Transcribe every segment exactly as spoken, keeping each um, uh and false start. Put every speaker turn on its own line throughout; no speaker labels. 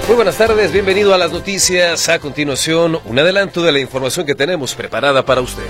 Muy buenas tardes, bienvenido a las noticias. A continuación, un adelanto de la información que tenemos preparada para usted.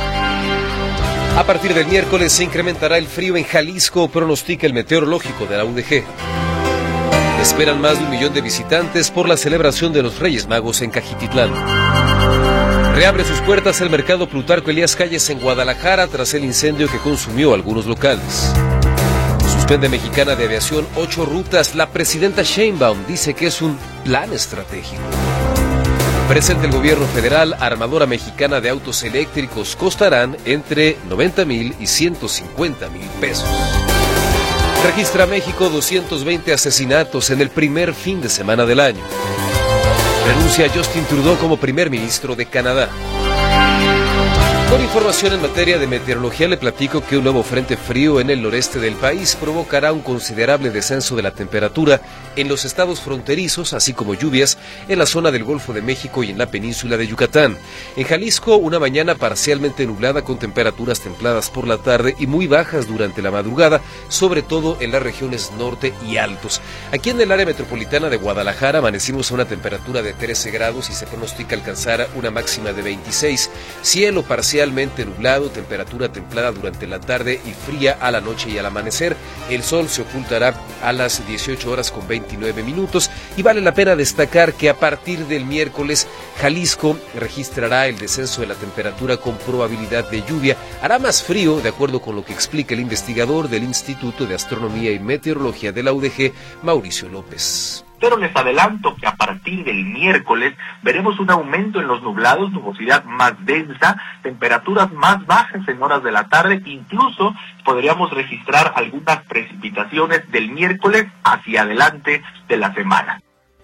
A partir del miércoles se incrementará el frío en Jalisco, pronostica el meteorológico de la U D G. Esperan más de un millón de visitantes por la celebración de los Reyes Magos en Cajititlán. Reabre sus puertas el mercado Plutarco Elías Calles en Guadalajara tras el incendio que consumió algunos locales. Suspende Mexicana de Aviación ocho rutas. La presidenta Sheinbaum dice que es un plan estratégico. Presenta el gobierno federal, armadora mexicana de autos eléctricos costarán entre noventa mil y ciento cincuenta mil pesos. Registra México doscientos veinte asesinatos en el primer fin de semana del año. Renuncia Justin Trudeau como primer ministro de Canadá. Con información en materia de meteorología le platico que un nuevo frente frío en el noreste del país provocará un considerable descenso de la temperatura en los estados fronterizos, así como lluvias en la zona del Golfo de México y en la península de Yucatán. En Jalisco, una mañana parcialmente nublada con temperaturas templadas por la tarde y muy bajas durante la madrugada, sobre todo en las regiones norte y altos. Aquí en el área metropolitana de Guadalajara amanecimos a una temperatura de trece grados y se pronostica alcanzar una máxima de veintiséis. Cielo parcialmente nublado, temperatura templada durante la tarde y fría a la noche y al amanecer. El sol se ocultará a las dieciocho horas con veintinueve minutos y vale la pena destacar que a partir del miércoles Jalisco registrará el descenso de la temperatura con probabilidad de lluvia. Hará más frío, de acuerdo con lo que explica el investigador del Instituto de Astronomía y Meteorología de la U D G, Mauricio López.
Pero les adelanto que a partir del miércoles veremos un aumento en los nublados, nubosidad más densa, temperaturas más bajas en horas de la tarde, incluso podríamos registrar algunas precipitaciones del miércoles hacia adelante de la semana.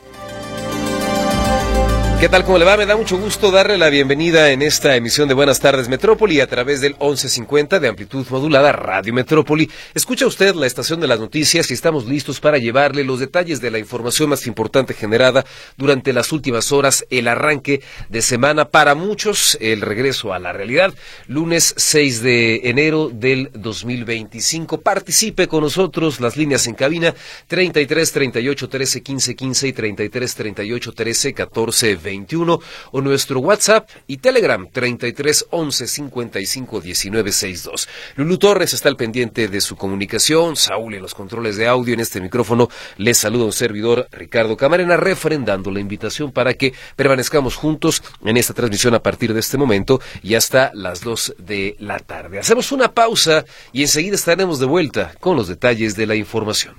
¿Qué tal? ¿Cómo le va? Me da mucho gusto darle la bienvenida en esta emisión de Buenas Tardes Metrópoli a través del once cincuenta de amplitud modulada Radio Metrópoli. Escucha usted la estación de las noticias y estamos listos para llevarle los detalles de la información más importante generada durante las últimas horas, el arranque de semana para muchos, el regreso a la realidad, lunes seis de enero del dos mil veinticinco. Participe con nosotros, las líneas en cabina treinta y tres, treinta y ocho, trece, quince, quince y treinta y tres, treinta y ocho, trece, catorce, veintiuno o nuestro WhatsApp y Telegram treinta y tres, once, cincuenta y cinco, diecinueve, sesenta y dos. Lulú Torres está al pendiente de su comunicación, Saúl en los controles de audio. En este micrófono les saluda un servidor, Ricardo Camarena, refrendando la invitación para que permanezcamos juntos en esta transmisión a partir de este momento y hasta las dos de la tarde. Hacemos una pausa y enseguida estaremos de vuelta con los detalles de la información.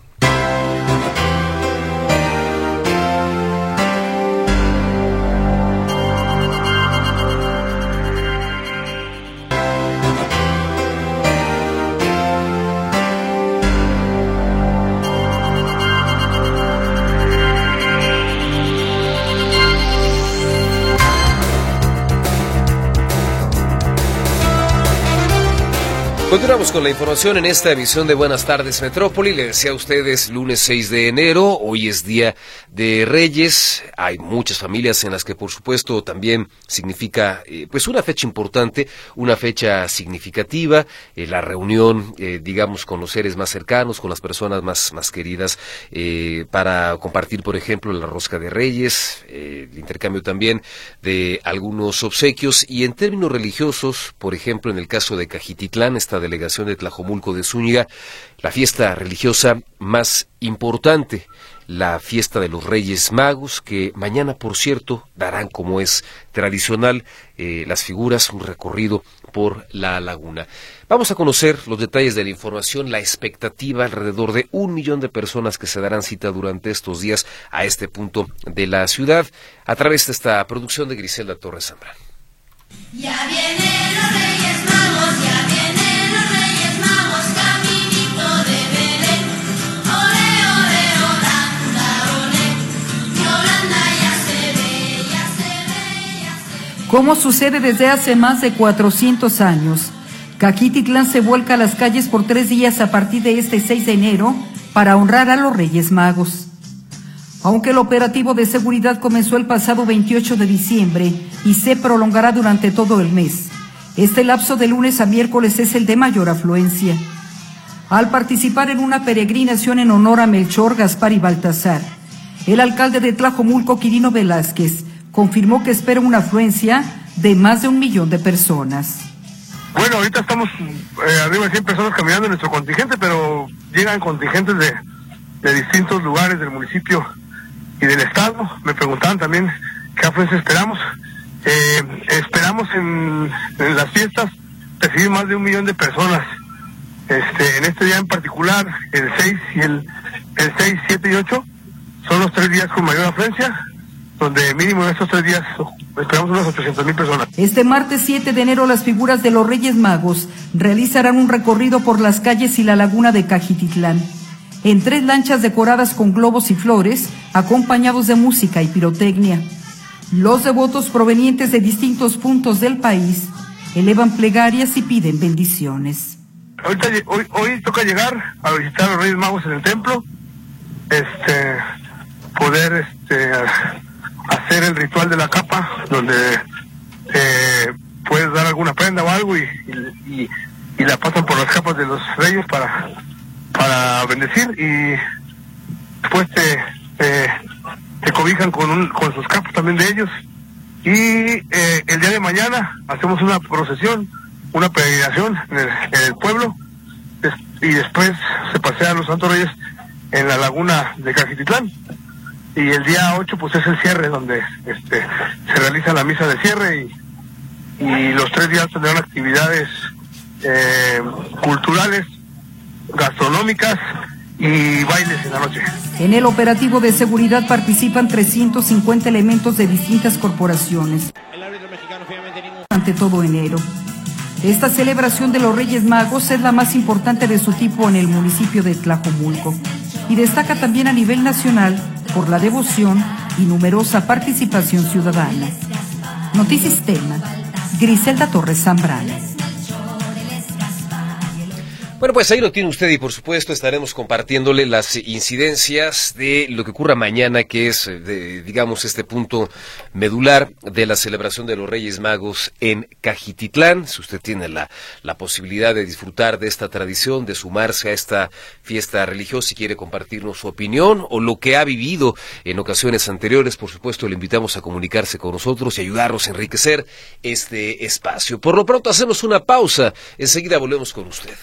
Continuamos con la información en esta emisión de Buenas Tardes Metrópoli. Le decía a ustedes, lunes seis de enero, hoy es Día de Reyes. Hay muchas familias en las que, por supuesto, también significa eh, pues una fecha importante, una fecha significativa, eh, la reunión, eh, digamos, con los seres más cercanos, con las personas más, más queridas, eh, para compartir, por ejemplo, la rosca de Reyes, eh, el intercambio también de algunos obsequios. Y en términos religiosos, por ejemplo, en el caso de Cajititlán, esta delegación de Tlajomulco de Zúñiga, la fiesta religiosa más importante, la fiesta de los Reyes Magos, que mañana, por cierto, darán, como es tradicional, eh, las figuras, un recorrido por la laguna. Vamos a conocer los detalles de la información, la expectativa, alrededor de un millón de personas que se darán cita durante estos días a este punto de la ciudad, a través de esta producción de Griselda Torres Zambrano.
Ya vienen los Reyes Magos, ya vienen.
Como sucede desde hace más de cuatrocientos años, Cajititlán se vuelca a las calles por tres días a partir de este seis de enero para honrar a los Reyes Magos. Aunque el operativo de seguridad comenzó el pasado veintiocho de diciembre y se prolongará durante todo el mes, este lapso de lunes a miércoles es el de mayor afluencia. Al participar en una peregrinación en honor a Melchor, Gaspar y Baltasar, El alcalde de Tlajomulco, Quirino Velázquez, confirmó que espera una afluencia de más de un millón de personas.
Bueno, ahorita estamos eh, arriba de cien personas caminando en nuestro contingente, pero llegan contingentes de, de distintos lugares del municipio y del estado. Me preguntaban también qué afluencia esperamos. Eh, esperamos en, en las fiestas recibir más de un millón de personas. Este, en este día en particular, el seis y el, el seis, siete y ocho son los tres días con mayor afluencia, donde mínimo en estos tres días esperamos unas ochocientas mil personas.
Este martes siete de enero las figuras de los Reyes Magos realizarán un recorrido por las calles y la laguna de Cajititlán, en tres lanchas decoradas con globos y flores, acompañados de música y pirotecnia. Los devotos provenientes de distintos puntos del país elevan plegarias y piden bendiciones.
Ahorita, hoy, hoy toca llegar a visitar a los Reyes Magos en el templo, este, poder este, hacer el ritual de la capa, donde eh, puedes dar alguna prenda o algo y, y, y la pasan por las capas de los reyes para, para bendecir, y después te, te, te cobijan con, un, con sus capas también de ellos. Y eh, el día de mañana hacemos una procesión, una peregrinación en el, en el pueblo, des, y después se pasean los Santos Reyes en la laguna de Cajititlán. Y el día ocho pues es el cierre, donde este se realiza la misa de cierre, y, y los tres días tendrán actividades eh, culturales, gastronómicas y bailes en la noche.
En el operativo de seguridad participan trescientos cincuenta elementos de distintas corporaciones ante todo enero. Esta celebración de los Reyes Magos es la más importante de su tipo en el municipio de Tlajomulco y destaca también a nivel nacional por la devoción y numerosa participación ciudadana. Noticias Tema, Griselda Torres Zambrano.
Bueno, pues ahí lo tiene usted y por supuesto estaremos compartiéndole las incidencias de lo que ocurra mañana, que es, de, digamos, este punto medular de la celebración de los Reyes Magos en Cajititlán. Si usted tiene la, la posibilidad de disfrutar de esta tradición, de sumarse a esta fiesta religiosa, si quiere compartirnos su opinión o lo que ha vivido en ocasiones anteriores, por supuesto le invitamos a comunicarse con nosotros y ayudarnos a enriquecer este espacio. Por lo pronto hacemos una pausa, enseguida volvemos con usted.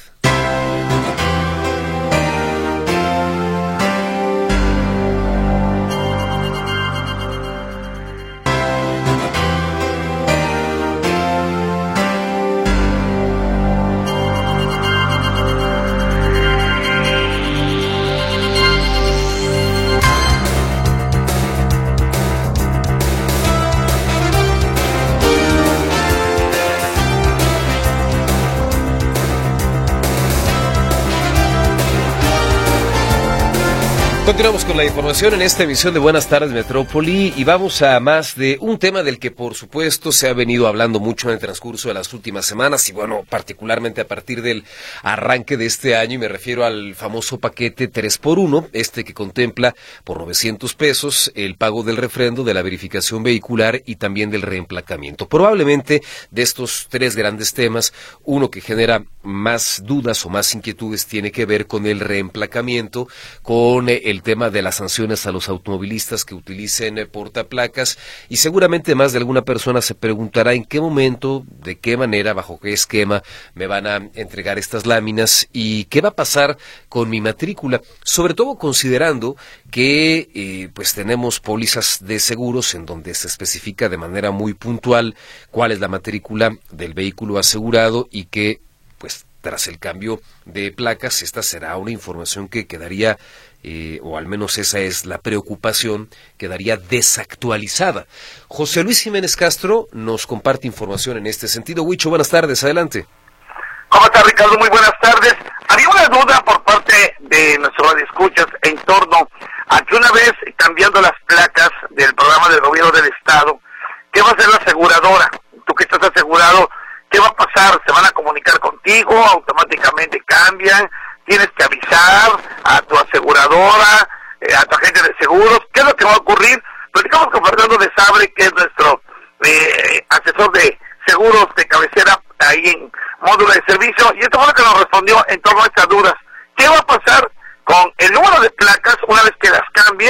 Continuamos con la información en esta emisión de Buenas Tardes Metrópoli y vamos a más de un tema del que por supuesto se ha venido hablando mucho en el transcurso de las últimas semanas y bueno, particularmente a partir del arranque de este año, y me refiero al famoso paquete tres por uno, este que contempla por novecientos pesos el pago del refrendo, de la verificación vehicular y también del reemplacamiento. Probablemente de estos tres grandes temas, uno que genera más dudas o más inquietudes tiene que ver con el reemplacamiento, con el tema de las sanciones a los automovilistas que utilicen eh, portaplacas, y seguramente más de alguna persona se preguntará en qué momento, de qué manera, bajo qué esquema me van a entregar estas láminas y qué va a pasar con mi matrícula, sobre todo considerando que eh, pues tenemos pólizas de seguros en donde se especifica de manera muy puntual cuál es la matrícula del vehículo asegurado y que pues tras el cambio de placas esta será una información que quedaría Eh, o al menos esa es la preocupación, quedaría desactualizada. José Luis Jiménez Castro nos comparte información en este sentido. Huicho, buenas tardes, adelante.
¿Cómo está, Ricardo? Muy buenas tardes. Había una duda por parte de nuestros radioescuchas en torno a que una vez cambiando las placas del programa del gobierno del estado, ¿qué va a hacer la aseguradora? Tú que estás asegurado, ¿qué va a pasar? ¿Se van a comunicar contigo? ¿Automáticamente cambian? ¿Tienes que avisar a tu aseguradora, eh, a tu agente de seguros? ¿Qué es lo que va a ocurrir? Platicamos con Fernando de Sabre, que es nuestro eh, asesor de seguros de cabecera ahí en módulo de servicio, y esto fue lo que nos respondió en torno a estas dudas. ¿Qué va a pasar con el número de placas una vez que las cambie?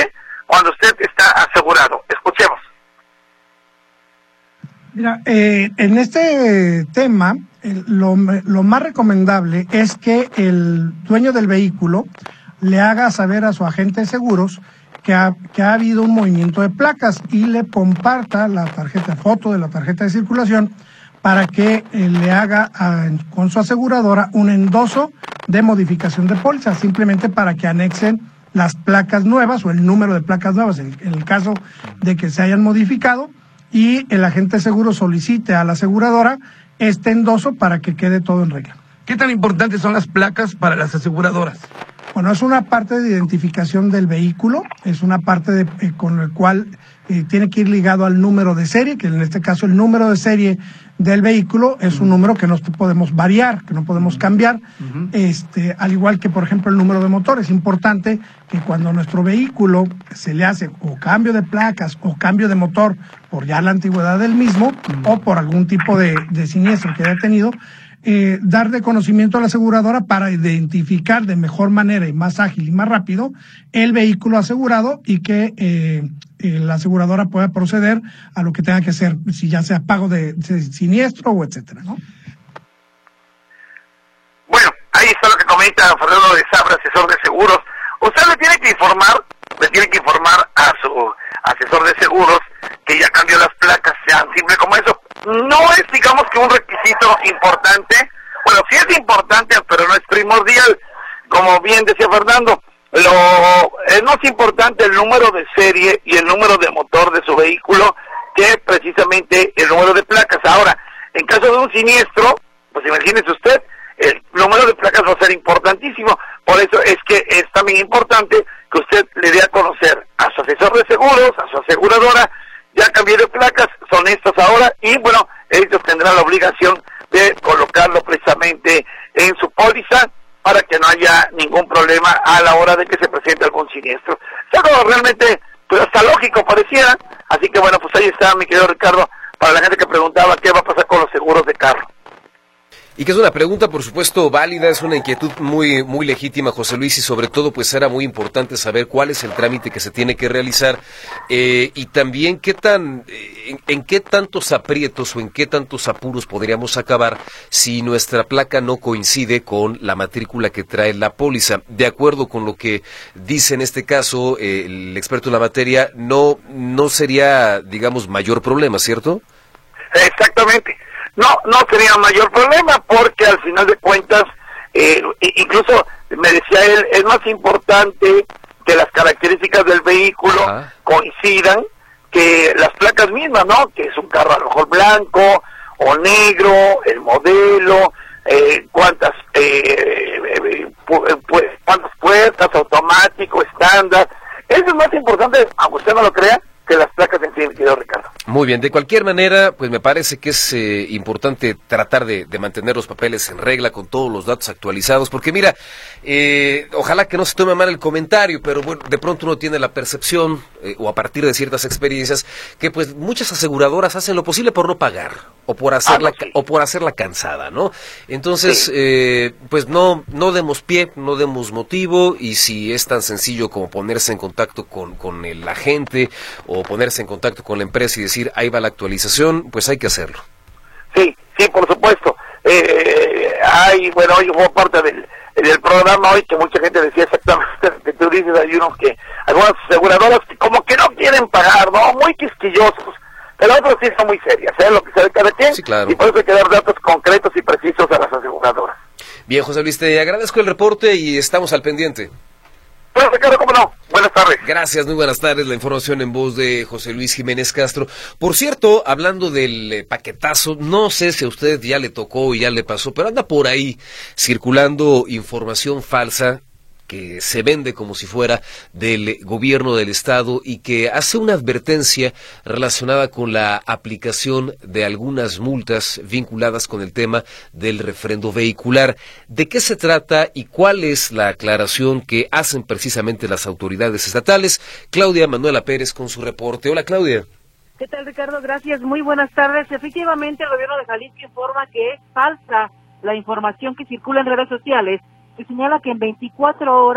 cuando usted está asegurado. Escuchemos.
Mira, eh, en este tema, el, lo, lo más recomendable es que el dueño del vehículo le haga saber a su agente de seguros que ha, que ha habido un movimiento de placas y le comparta la tarjeta, foto de la tarjeta de circulación para que eh, le haga a, con su aseguradora un endoso de modificación de póliza, simplemente para que anexen las placas nuevas o el número de placas nuevas en, en el caso de que se hayan modificado, y el agente de seguro solicite a la aseguradora este endoso para que quede todo en regla.
¿Qué tan importantes son las placas para las aseguradoras?
Bueno, es una parte de identificación del vehículo, es una parte de, eh, con el cual eh, tiene que ir ligado al número de serie, que en este caso el número de serie del vehículo es un número que no podemos variar, que no podemos cambiar, uh-huh. este, al igual que, por ejemplo, el número de motor. Es importante que cuando nuestro vehículo se le hace o cambio de placas o cambio de motor por ya la antigüedad del mismo, uh-huh. o por algún tipo de, de siniestro que haya tenido, Eh, dar de conocimiento a la aseguradora para identificar de mejor manera y más ágil y más rápido el vehículo asegurado, y que eh, eh, la aseguradora pueda proceder a lo que tenga que hacer, si ya sea pago de, de siniestro o etcétera, ¿no?
Bueno, ahí está lo que comenta Fernando de Sabra, asesor de seguros. Usted le tiene que informar, le tiene que informar a su asesor de seguros que ya cambió las placas, sean simple como eso. No es, digamos, que un requisito importante. Bueno, sí es importante, pero no es primordial. Como bien decía Fernando, lo es más importante el número de serie y el número de motor de su vehículo que precisamente el número de placas. Ahora, en caso de un siniestro, pues imagínese usted, el número de placas va a ser importantísimo. Por eso es que es también importante que usted le dé a conocer a su asesor de seguros, a su aseguradora: ya cambié de placas, son estas ahora, y bueno, ellos tendrán la obligación de colocarlo precisamente en su póliza para que no haya ningún problema a la hora de que se presente algún siniestro. Es algo realmente, pues hasta lógico pareciera. Así que bueno, pues ahí está, mi querido Ricardo, para la gente que preguntaba qué va a pasar con los seguros de carro.
Y que es una pregunta, por supuesto, válida, es una inquietud muy muy legítima, José Luis, y sobre todo, pues era muy importante saber cuál es el trámite que se tiene que realizar, eh, y también qué tan, en, en qué tantos aprietos o en qué tantos apuros podríamos acabar si nuestra placa no coincide con la matrícula que trae la póliza. De acuerdo con lo que dice en este caso eh, el experto en la materia, no, no sería, digamos, mayor problema, ¿cierto?
Exactamente. No, no sería mayor problema, porque al final de cuentas, eh, incluso me decía él, es más importante que las características del vehículo Ajá. coincidan que las placas mismas, ¿no? Que es un carro a lo mejor blanco o negro, el modelo, eh, cuántas, eh, eh, pu pu cuántas puertas, automático, estándar. Eso es más importante, aunque usted no lo crea, que las placas en sí, mi querido Ricardo.
Muy bien, de cualquier manera, pues me parece que es eh, importante tratar de, de mantener los papeles en regla con todos los datos actualizados, porque mira, eh, ojalá que no se tome mal el comentario, pero bueno, de pronto uno tiene la percepción, eh, o a partir de ciertas experiencias, que pues muchas aseguradoras hacen lo posible por no pagar, o por hacerla, ah, no, sí. o por hacerla cansada, ¿no? Entonces, sí. eh, pues no, no demos pie, no demos motivo, y si es tan sencillo como ponerse en contacto con, con el agente, o ponerse en contacto con la empresa y decir, ahí va la actualización, pues hay que hacerlo.
Sí, sí, por supuesto. Eh, hay, bueno, hoy fue parte del, del programa hoy que mucha gente decía exactamente lo que tú dices. Hay unos que, algunas aseguradoras que como que no quieren pagar, ¿no? Muy quisquillosos, pero otros sí son muy serias, ¿eh? Lo que sabe cada quien.
Sí, claro.
Y por eso hay que dar datos concretos y precisos a las aseguradoras.
Bien, José Luis, te agradezco el reporte y estamos al pendiente.
Bueno, Ricardo, ¿cómo no? Buenas tardes.
Gracias, muy buenas tardes. La información en voz de José Luis Jiménez Castro. Por cierto, hablando del eh, paquetazo, no sé si a usted ya le tocó y ya le pasó, pero anda por ahí circulando información falsa que se vende como si fuera del gobierno del estado y que hace una advertencia relacionada con la aplicación de algunas multas vinculadas con el tema del refrendo vehicular. ¿De qué se trata y cuál es la aclaración que hacen precisamente las autoridades estatales? Claudia Manuela Pérez con su reporte. Hola, Claudia.
¿Qué tal, Ricardo? Gracias, muy buenas tardes. Efectivamente, el gobierno de Jalisco informa que es falsa la información que circula en redes sociales, que señala que en veinticuatro horas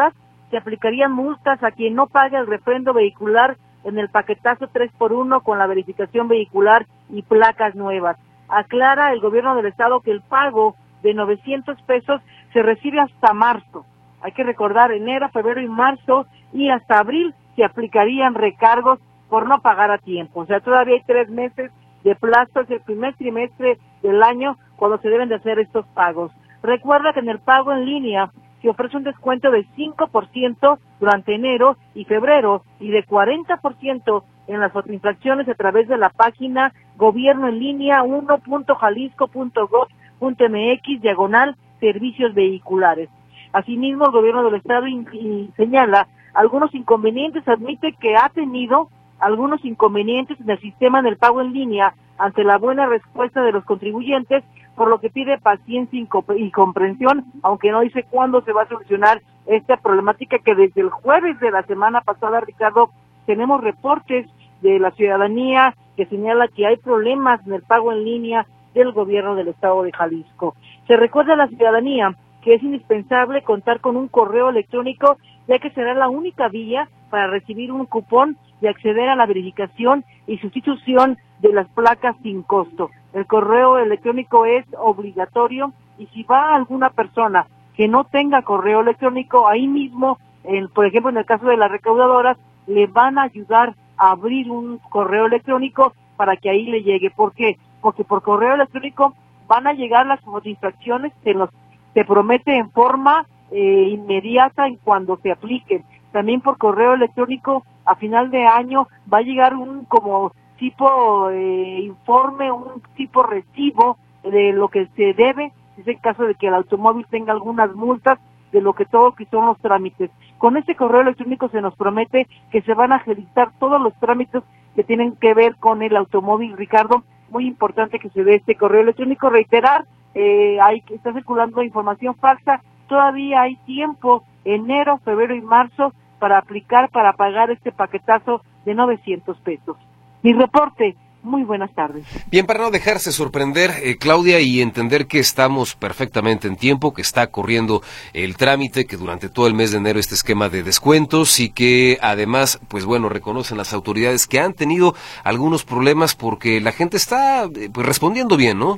se aplicarían multas a quien no pague el refrendo vehicular en el paquetazo tres por uno con la verificación vehicular y placas nuevas. Aclara el gobierno del estado que el pago de novecientos pesos se recibe hasta marzo. Hay que recordar, enero, febrero y marzo, y hasta abril se aplicarían recargos por no pagar a tiempo. O sea, todavía hay tres meses de plazo, es el primer trimestre del año cuando se deben de hacer estos pagos. Recuerda que en el pago en línea se ofrece un descuento de cinco por ciento durante enero y febrero y de cuarenta por ciento en las infracciones a través de la página gobierno en línea uno punto jalisco punto gob punto mx diagonal servicios vehiculares. Asimismo, el gobierno del estado in, in, señala algunos inconvenientes, admite que ha tenido algunos inconvenientes en el sistema del pago en línea ante la buena respuesta de los contribuyentes, por lo que pide paciencia y comprensión, aunque no dice cuándo se va a solucionar esta problemática que desde el jueves de la semana pasada, Ricardo, tenemos reportes de la ciudadanía que señala que hay problemas en el pago en línea del gobierno del estado de Jalisco. Se recuerda a la ciudadanía que es indispensable contar con un correo electrónico, ya que será la única vía para recibir un cupón y acceder a la verificación y sustitución de las placas sin costo. El correo electrónico es obligatorio y si va alguna persona que no tenga correo electrónico, ahí mismo, en, por ejemplo, en el caso de las recaudadoras, le van a ayudar a abrir un correo electrónico para que ahí le llegue. ¿Por qué? Porque por correo electrónico van a llegar las infracciones, se los se promete en forma eh, inmediata en cuando se apliquen. También por correo electrónico a final de año va a llegar un como tipo eh, informe, un tipo recibo de lo que se debe, es el caso de que el automóvil tenga algunas multas, de lo que todo que son los trámites. Con este correo electrónico se nos promete que se van a agilizar todos los trámites que tienen que ver con el automóvil, Ricardo. Muy importante que se dé este correo electrónico. Reiterar, eh, hay que está circulando información falsa, todavía hay tiempo, enero, febrero y marzo, para aplicar, para pagar este paquetazo de novecientos pesos. Mi reporte, muy buenas tardes.
Bien, para no dejarse sorprender, eh, Claudia, y entender que estamos perfectamente en tiempo, que está corriendo el trámite, que durante todo el mes de enero este esquema de descuentos y que además, pues bueno, reconocen las autoridades que han tenido algunos problemas porque la gente está eh, pues respondiendo bien, ¿no?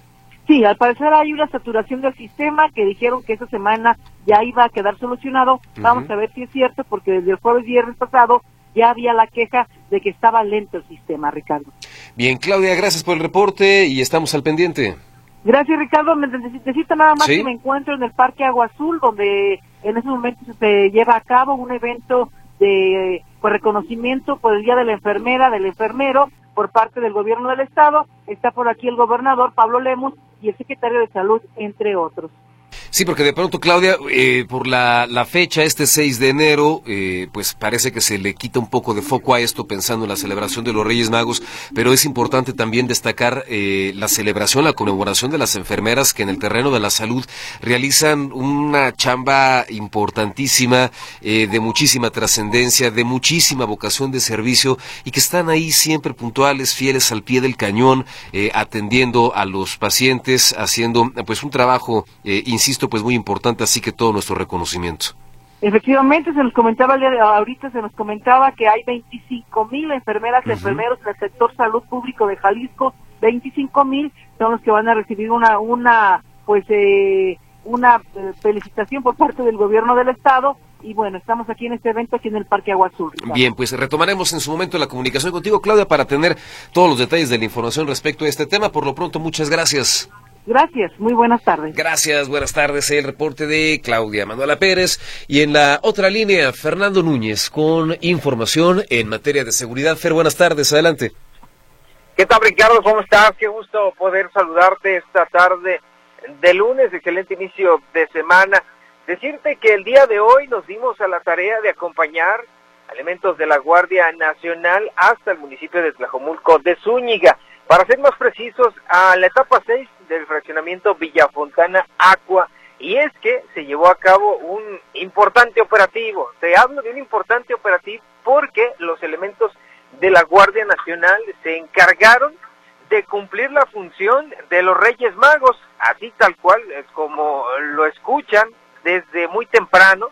Sí, al parecer hay una saturación del sistema que dijeron que esta semana ya iba a quedar solucionado. Uh-huh. Vamos a ver si es cierto, porque desde el jueves viernes pasado ya había la queja de que estaba lento el sistema, Ricardo.
Bien, Claudia, gracias por el reporte y estamos al pendiente.
Gracias, Ricardo. Me necesito nada más, ¿sí?, que me encuentro en el Parque Agua Azul, donde en esos momentos se lleva a cabo un evento de pues, reconocimiento por el Día de la Enfermera, del enfermero, por parte del gobierno del estado. Está por aquí el gobernador Pablo Lemus y el secretario de Salud, entre otros.
Sí, porque de pronto, Claudia, eh, por la, la fecha, este seis de enero, eh, pues parece que se le quita un poco de foco a esto pensando en la celebración de los Reyes Magos, pero es importante también destacar eh, la celebración, la conmemoración de las enfermeras que en el terreno de la salud realizan una chamba importantísima, eh, de muchísima trascendencia, de muchísima vocación de servicio y que están ahí siempre puntuales, fieles al pie del cañón, eh, atendiendo a los pacientes, haciendo pues un trabajo, eh, insisto, pues muy importante, así que todo nuestro reconocimiento.
Efectivamente, se nos comentaba el día de ahorita, se nos comentaba que hay veinticinco mil enfermeras y uh-huh. enfermeros en el sector salud público de Jalisco. Veinticinco mil son los que van a recibir una, una, pues, eh, una eh, felicitación por parte del gobierno del estado. Y bueno, estamos aquí en este evento, aquí en el Parque Agua Azul. ¿Sabes?
Bien, pues retomaremos en su momento la comunicación contigo, Claudia, para tener todos los detalles de la información respecto a este tema. Por lo pronto, muchas gracias.
Gracias, muy buenas tardes.
Gracias, buenas tardes. El reporte de Claudia Manuela Pérez. Y en la otra línea, Fernando Núñez, con información en materia de seguridad. Fer, buenas tardes, adelante.
¿Qué tal, Ricardo? ¿Cómo estás? Qué gusto poder saludarte esta tarde de lunes, excelente inicio de semana. Decirte que el día de hoy nos dimos a la tarea de acompañar elementos de la Guardia Nacional hasta el municipio de Tlajomulco de Zúñiga. Para ser más precisos, a la etapa seis del fraccionamiento Villafontana Aqua, y es que se llevó a cabo un importante operativo. Te hablo de un importante operativo porque los elementos de la Guardia Nacional se encargaron de cumplir la función de los Reyes Magos, así tal cual como lo escuchan, desde muy temprano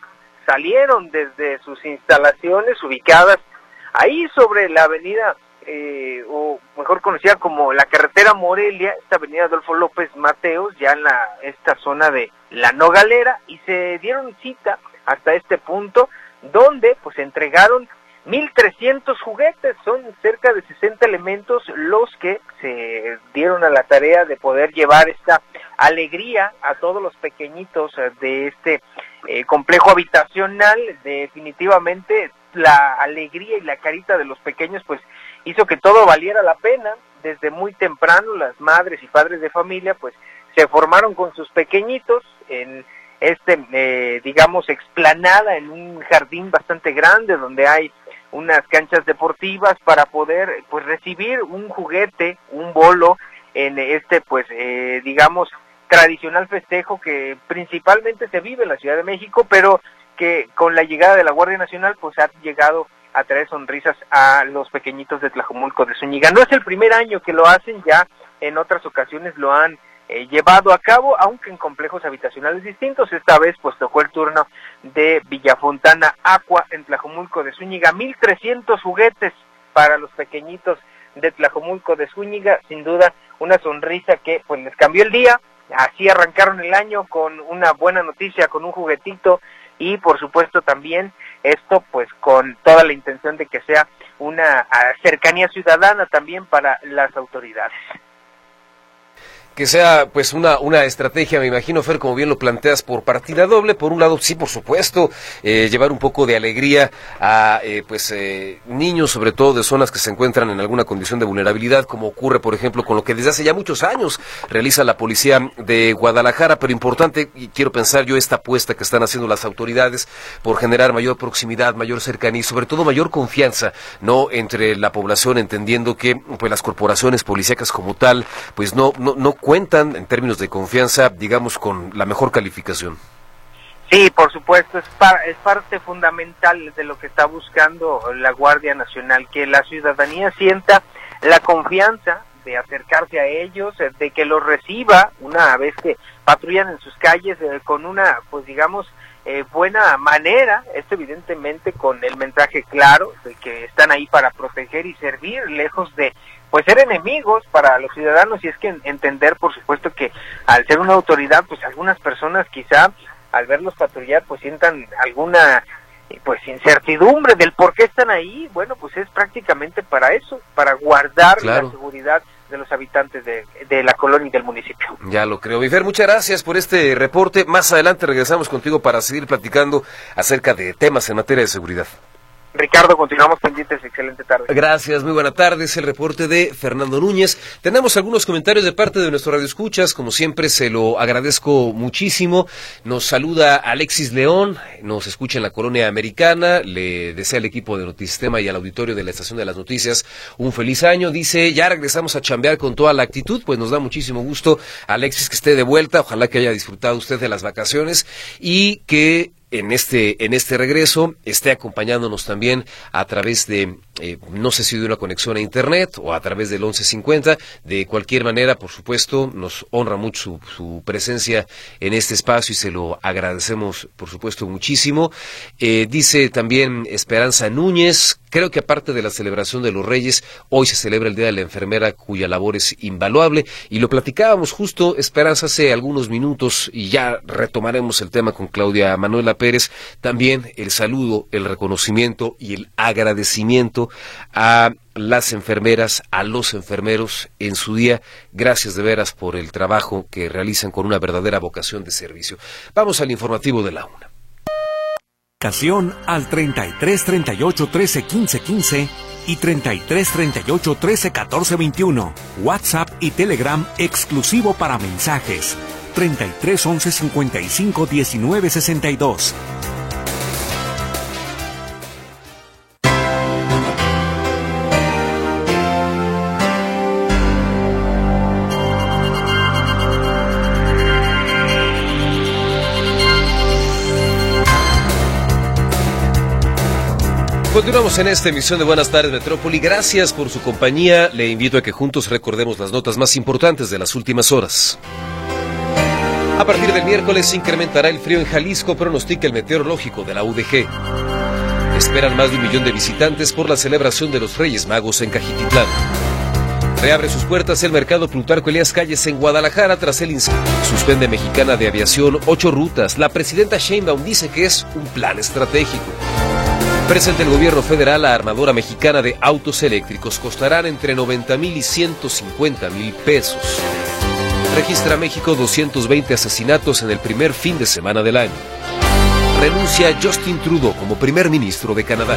salieron desde sus instalaciones ubicadas ahí sobre la avenida, eh, o mejor conocida como la carretera Morelia, esta avenida Adolfo López Mateos, ya en la, esta zona de La Nogalera, y se dieron cita hasta este punto, donde pues entregaron mil trescientos juguetes. Son cerca de sesenta elementos los que se dieron a la tarea de poder llevar esta alegría a todos los pequeñitos de este eh, complejo habitacional. Definitivamente la alegría y la carita de los pequeños pues hizo que todo valiera la pena. Desde muy temprano las madres y padres de familia pues se formaron con sus pequeñitos en este, eh, digamos, explanada en un jardín bastante grande donde hay unas canchas deportivas para poder pues recibir un juguete, un bolo en este pues eh, digamos tradicional festejo que principalmente se vive en la Ciudad de México, pero que con la llegada de la Guardia Nacional pues ha llegado a traer sonrisas a los pequeñitos de Tlajomulco de Zúñiga. No es el primer año que lo hacen, ya en otras ocasiones lo han Eh, llevado a cabo, aunque en complejos habitacionales distintos. Esta vez pues tocó el turno de Villafontana Aqua en Tlajomulco de Zúñiga. mil trescientos juguetes para los pequeñitos de Tlajomulco de Zúñiga, sin duda una sonrisa que pues les cambió el día. Así arrancaron el año con una buena noticia, con un juguetito, y por supuesto también esto pues con toda la intención de que sea una cercanía ciudadana también para las autoridades.
Que sea pues una una estrategia, me imagino, Fer, como bien lo planteas, por partida doble. Por un lado, sí, por supuesto, eh, llevar un poco de alegría a eh, pues eh, niños, sobre todo de zonas que se encuentran en alguna condición de vulnerabilidad, como ocurre, por ejemplo, con lo que desde hace ya muchos años realiza la policía de Guadalajara. Pero importante, y quiero pensar yo, esta apuesta que están haciendo las autoridades por generar mayor proximidad, mayor cercanía y sobre todo mayor confianza, no entre la población, entendiendo que pues las corporaciones policíacas como tal pues no no no cuentan en términos de confianza, digamos, con la mejor calificación.
Sí, por supuesto, es, par, es parte fundamental de lo que está buscando la Guardia Nacional, que la ciudadanía sienta la confianza de acercarse a ellos, de que los reciba una vez que patrullan en sus calles eh, con una, pues digamos, eh, buena manera, esto evidentemente con el mensaje claro de que están ahí para proteger y servir, lejos de pues ser enemigos para los ciudadanos. Y es que entender, por supuesto, que al ser una autoridad, pues algunas personas quizá al verlos patrullar pues sientan alguna pues incertidumbre del por qué están ahí. Bueno, pues es prácticamente para eso, para guardar claro. la seguridad de los habitantes de, de la colonia y del municipio.
Ya lo creo. Mi Fer, muchas gracias por este reporte. Más adelante regresamos contigo para seguir platicando acerca de temas en materia de seguridad.
Ricardo, continuamos pendientes, excelente tarde.
Gracias, muy buena tarde, es el reporte de Fernando Núñez. Tenemos algunos comentarios de parte de nuestro radioescuchas, como siempre se lo agradezco muchísimo. Nos saluda Alexis León, nos escucha en la colonia americana, le desea al equipo de Notisistema y al auditorio de la Estación de las Noticias un feliz año. Dice, ya regresamos a chambear con toda la actitud, pues nos da muchísimo gusto, Alexis, que esté de vuelta, ojalá que haya disfrutado usted de las vacaciones y que en este en este regreso esté acompañándonos también a través de, eh, no sé si de una conexión a internet o a través del once cincuenta. De cualquier manera, por supuesto, nos honra mucho su, su presencia en este espacio y se lo agradecemos, por supuesto, muchísimo. Eh, dice también Esperanza Núñez, creo que aparte de la celebración de los Reyes, hoy se celebra el Día de la Enfermera, cuya labor es invaluable, y lo platicábamos justo, Esperanza, hace algunos minutos, y ya retomaremos el tema con Claudia Manuela Pérez. También el saludo, el reconocimiento y el agradecimiento a las enfermeras, a los enfermeros en su día. Gracias de veras por el trabajo que realizan con una verdadera vocación de servicio. Vamos al informativo de la una.
Al treinta y tres, treinta y ocho, trece, quince, quince y treinta y tres, treinta y ocho, trece, catorce, veintiuno. WhatsApp y Telegram exclusivo para mensajes. treinta y tres, once, cincuenta y cinco, diecinueve, sesenta y dos.
Continuamos en esta emisión de Buenas Tardes Metrópoli. Gracias por su compañía. Le invito a que juntos recordemos las notas más importantes de las últimas horas. A partir del miércoles se incrementará el frío en Jalisco, pronostica el meteorológico de la U D G. Esperan más de un millón de visitantes por la celebración de los Reyes Magos en Cajititlán. Reabre sus puertas el mercado Plutarco Elías Calles en Guadalajara tras el incendio. Suspende Mexicana de Aviación ocho rutas. La presidenta Sheinbaum dice que es un plan estratégico. Presenta el gobierno federal a armadora mexicana de autos eléctricos. Costarán entre noventa mil y ciento cincuenta mil pesos. Registra México doscientos veinte asesinatos en el primer fin de semana del año. Renuncia Justin Trudeau como primer ministro de Canadá.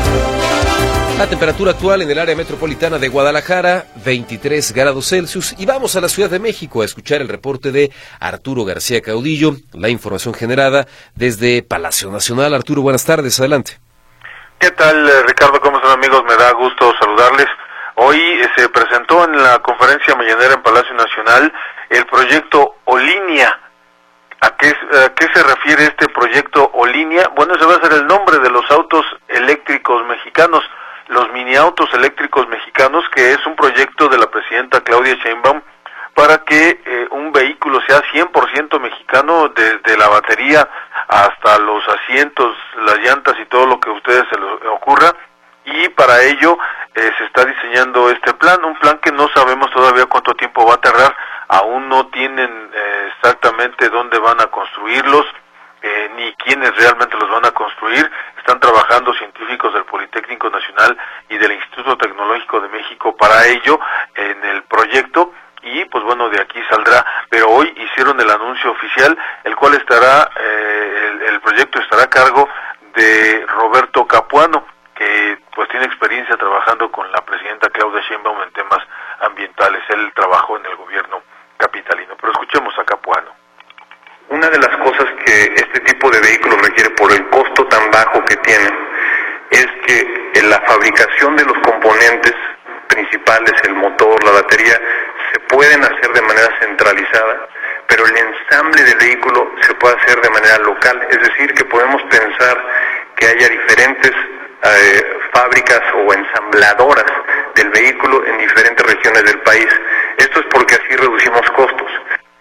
La temperatura actual en el área metropolitana de Guadalajara, veintitrés grados Celsius. Y vamos a la Ciudad de México a escuchar el reporte de Arturo García Caudillo, la información generada desde Palacio Nacional. Arturo, buenas tardes, adelante.
¿Qué tal, Ricardo? ¿Cómo están, amigos? Me da gusto saludarles. Hoy eh, se presentó en la conferencia mañanera en Palacio Nacional el proyecto Olinea. ¿A qué, ¿A qué se refiere este proyecto Olinea? Bueno, ese va a ser el nombre de los autos eléctricos mexicanos, los mini autos eléctricos mexicanos, que es un proyecto de la presidenta Claudia Sheinbaum para que eh, un vehículo sea cien por ciento mexicano, desde la batería hasta los asientos, las llantas y todo lo que a ustedes se les ocurra. Y para ello eh, se está diseñando este plan, un plan que no sabemos todavía cuánto tiempo va a tardar. Aún no tienen eh, exactamente dónde van a construirlos, eh, ni quiénes realmente los van a construir. Están trabajando científicos del Politécnico Nacional y del Instituto Tecnológico de México para ello en el proyecto, y pues bueno, de aquí saldrá. Pero hoy hicieron el anuncio oficial, el cual estará, eh, el, el proyecto estará a cargo de Roberto Capuano, que pues tiene experiencia trabajando con la presidenta Claudia Sheinbaum en temas ambientales. Él trabajó en el gobierno capitalino. Pero escuchemos a Capuano.
Una de las cosas que este tipo de vehículos requiere por el costo tan bajo que tienen es que en la fabricación de los componentes principales, el motor, la batería, se pueden hacer de manera centralizada, pero el ensamble del vehículo se puede hacer de manera local. Es decir, que podemos pensar que haya diferentes eh, fábricas o ensambladoras del vehículo en diferentes regiones del país. Esto es porque así reducimos costos.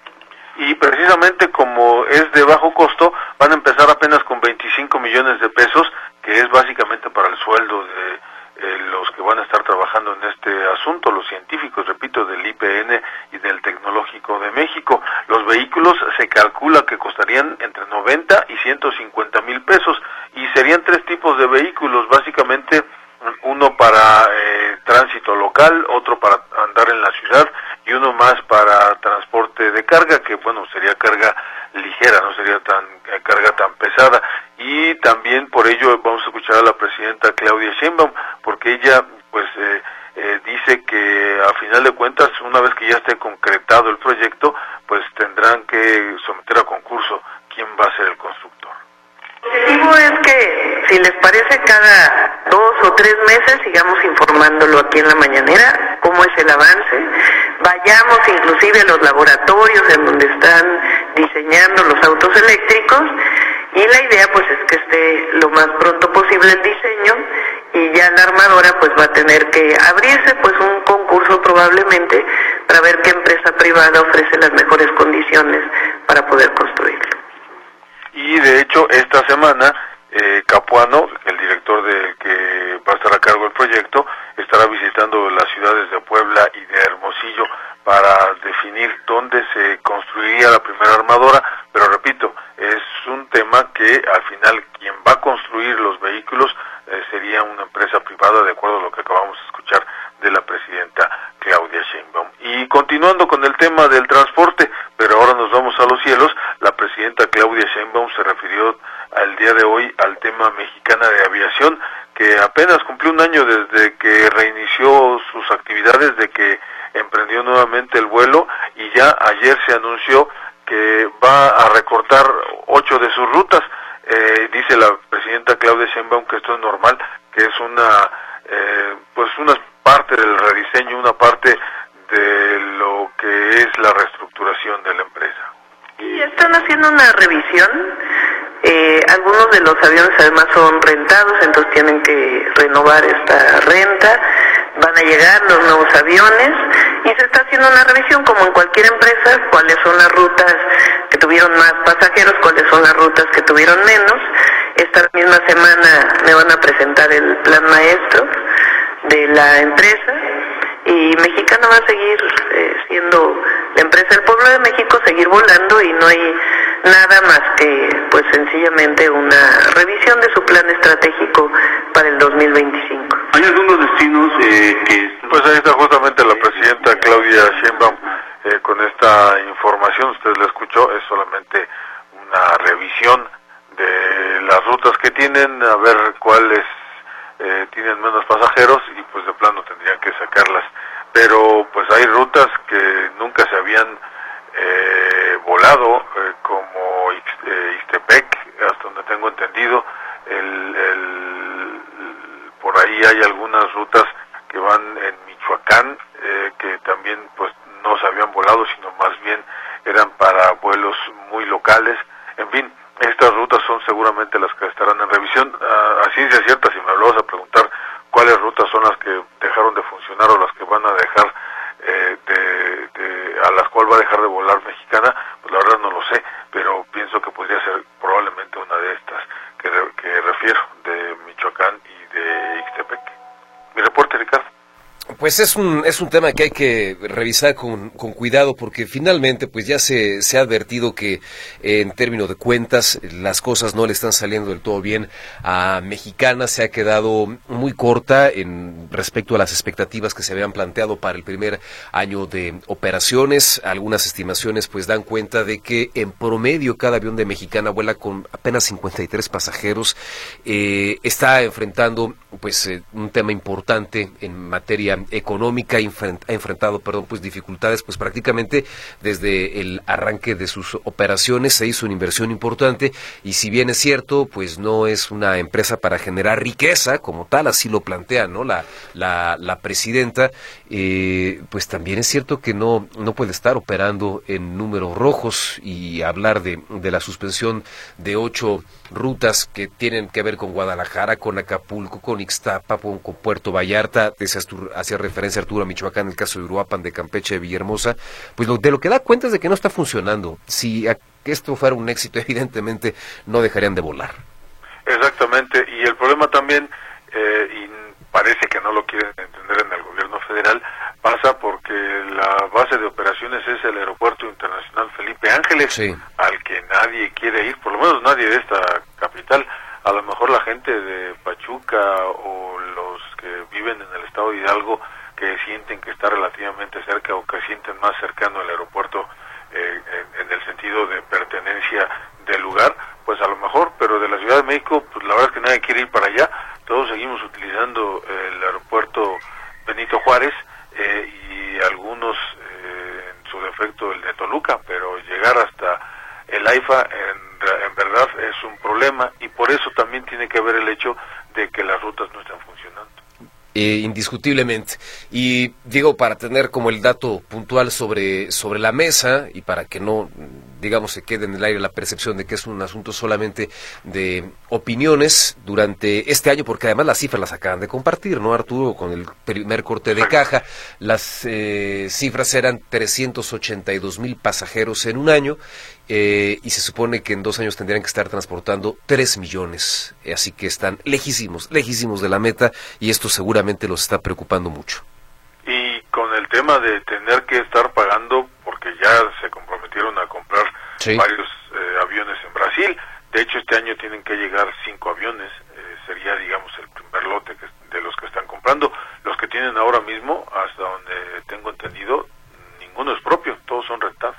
Y precisamente como es de bajo costo, van a empezar apenas con veinticinco millones de pesos, que es básicamente para el sueldo de eh, los que van a estar trabajando en este asunto, los científicos, repito, del I P N y del Tecnológico de México. Los vehículos se calcula que costarían entre noventa y ciento cincuenta mil pesos, y serían tres tipos de vehículos, básicamente uno para eh, tránsito local, otro para andar en la ciudad y uno más para transporte de carga, que bueno, sería carga ligera, no sería tan eh, carga tan pesada. Y también por ello vamos a escuchar a la presidenta Claudia Sheinbaum, porque ella pues eh, eh, dice que a final de cuentas, una vez que ya esté concretado el proyecto, pues tendrán que someter a concurso quién va a ser el constructor.
El objetivo es que, si les parece, cada dos o tres meses sigamos informándolo aquí en la mañanera, cómo es el avance, vayamos inclusive a los laboratorios en donde están diseñando los autos eléctricos, y la idea pues es que esté lo más pronto posible el diseño, y ya la armadora pues va a tener que abrirse pues un concurso probablemente para ver qué empresa privada ofrece las mejores condiciones para poder construirlo.
Y de hecho esta semana eh, Capuano, el director de que va a estar a cargo del proyecto, estará visitando las ciudades de Puebla y de Hermosillo para definir dónde se construiría la primera armadora. Pero repito, es un tema que al final quien va a construir los vehículos eh, sería una empresa privada, de acuerdo a lo que acabamos de escuchar de la presidenta Claudia Sheinbaum. Y continuando con el tema del transporte, pero ahora nos vamos a los cielos, la presidenta Claudia Sheinbaum se refirió al día de hoy al tema Mexicana de Aviación, que apenas cumplió un año desde que reinició sus actividades, de que emprendió nuevamente el vuelo, y ya ayer se anunció que va a recortar ocho de sus rutas. Eh, dice la presidenta Claudia Sheinbaum que esto es normal, que es una eh, pues una parte del rediseño, una parte de lo que es la reestructuración de la empresa.
Y están haciendo una revisión. Eh, algunos de los aviones además son rentados, entonces tienen que renovar esta renta. Van a llegar los nuevos aviones y se está haciendo una revisión, como en cualquier empresa, cuáles son las rutas que que tuvieron más pasajeros, cuáles son las rutas que tuvieron menos. Esta misma semana me van a presentar el plan maestro de la empresa y Mexicana va a seguir eh, siendo la empresa del pueblo de México, seguir volando, y no hay nada más que pues sencillamente una revisión de su plan estratégico para el dos mil veinticinco.
Hay algunos destinos eh, que...
Pues ahí está justamente la presidenta Claudia Sheinbaum eh, con esta información. Usted la escuchó, es solamente una revisión de las rutas que tienen, a ver cuáles eh, tienen menos pasajeros, y pues de plano tendrían que sacarlas. Pero pues hay rutas que nunca se habían eh, volado, eh, como Ix, eh, Ixtepec, hasta donde tengo entendido. El, el, por ahí hay algunas rutas que van en Michoacán, eh, que también pues no se habían volado, sino más bien eran para vuelos muy locales. En fin, estas rutas son seguramente las que estarán en revisión. A, a ciencia cierta, si me lo vas a preguntar cuáles rutas son las que dejaron de funcionar o las que van a dejar eh, de, de, a las cuales va a dejar de volar Mexicana, pues la verdad no lo sé, pero pienso que podría ser probablemente una de estas que, re, que refiero, de Michoacán y de Ixtepec. Mi reporte, Ricardo.
Pues es un es un tema que hay que revisar con, con cuidado, porque finalmente pues ya se, se ha advertido que eh, en términos de cuentas las cosas no le están saliendo del todo bien a Mexicana. Se ha quedado muy corta en respecto a las expectativas que se habían planteado para el primer año de operaciones. Algunas estimaciones pues dan cuenta de que en promedio cada avión de Mexicana vuela con apenas cincuenta y tres pasajeros. Eh, está enfrentando pues eh, un tema importante en materia económica, ha enfrentado, perdón, pues dificultades, pues prácticamente desde el arranque de sus operaciones. Se hizo una inversión importante, y si bien es cierto, pues no es una empresa para generar riqueza como tal, así lo plantea, ¿no? La, la, la presidenta, eh, pues también es cierto que no, no puede estar operando en números rojos, y hablar de, de la suspensión de ocho rutas que tienen que ver con Guadalajara, con Acapulco, con Ixtapa, con, con Puerto Vallarta, hacia referencia a Arturo, a Michoacán, en el caso de Uruapan, de Campeche, de Villahermosa, pues lo, de lo que da cuenta es de que no está funcionando. Si a, que esto fuera un éxito, evidentemente no dejarían de volar.
Exactamente, y el problema también, eh, y parece que no lo quieren entender en el gobierno federal, pasa porque la base de operaciones es el Aeropuerto Internacional Felipe Ángeles, sí, al que nadie quiere ir, por lo menos nadie de esta capital. A lo mejor la gente de Pachuca o los que viven en el estado de Hidalgo, que sienten que está relativamente cerca o que sienten más cercano el aeropuerto eh, en, en el sentido de pertenencia del lugar, pues a lo mejor, pero de la Ciudad de México, pues la verdad es que nadie quiere ir para allá. Todos seguimos utilizando el aeropuerto Benito Juárez eh, y algunos eh, en su defecto el de Toluca, pero llegar hasta el AIFA en en verdad es un problema, y por eso también tiene que ver el hecho de que las rutas no están funcionando.
Eh, indiscutiblemente. Y digo, para tener como el dato puntual sobre, sobre la mesa, y para que no, digamos, se quede en el aire la percepción de que es un asunto solamente de opiniones, durante este año, porque además las cifras las acaban de compartir, ¿no, Arturo? Con el primer corte de caja, las eh, cifras eran trescientos ochenta y dos mil pasajeros en un año, eh, y se supone que en dos años tendrían que estar transportando tres millones, eh, así que están lejísimos, lejísimos de la meta, y esto seguramente los está preocupando mucho.
Y con el tema de tener que estar pagando, porque ya se comprometieron a comprar sí. varios eh, aviones en Brasil. De hecho, este año tienen que llegar cinco aviones, eh, sería, digamos, el primer lote que, de los que están comprando. Los que tienen ahora mismo, hasta donde tengo entendido, ninguno es propio, todos son rentados.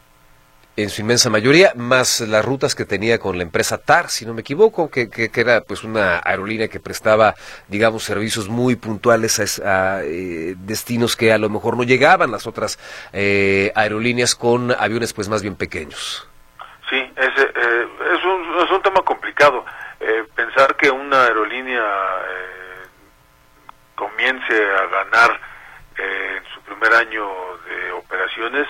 En su inmensa mayoría, más las rutas que tenía con la empresa T A R, si no me equivoco, que, que, que era pues una aerolínea que prestaba, digamos, servicios muy puntuales a, a eh, destinos que a lo mejor no llegaban las otras eh, aerolíneas con aviones pues más bien pequeños.
Sí, ese, eh, es, un, es un tema complicado. Eh, pensar que una aerolínea eh, comience a ganar eh, en su primer año de operaciones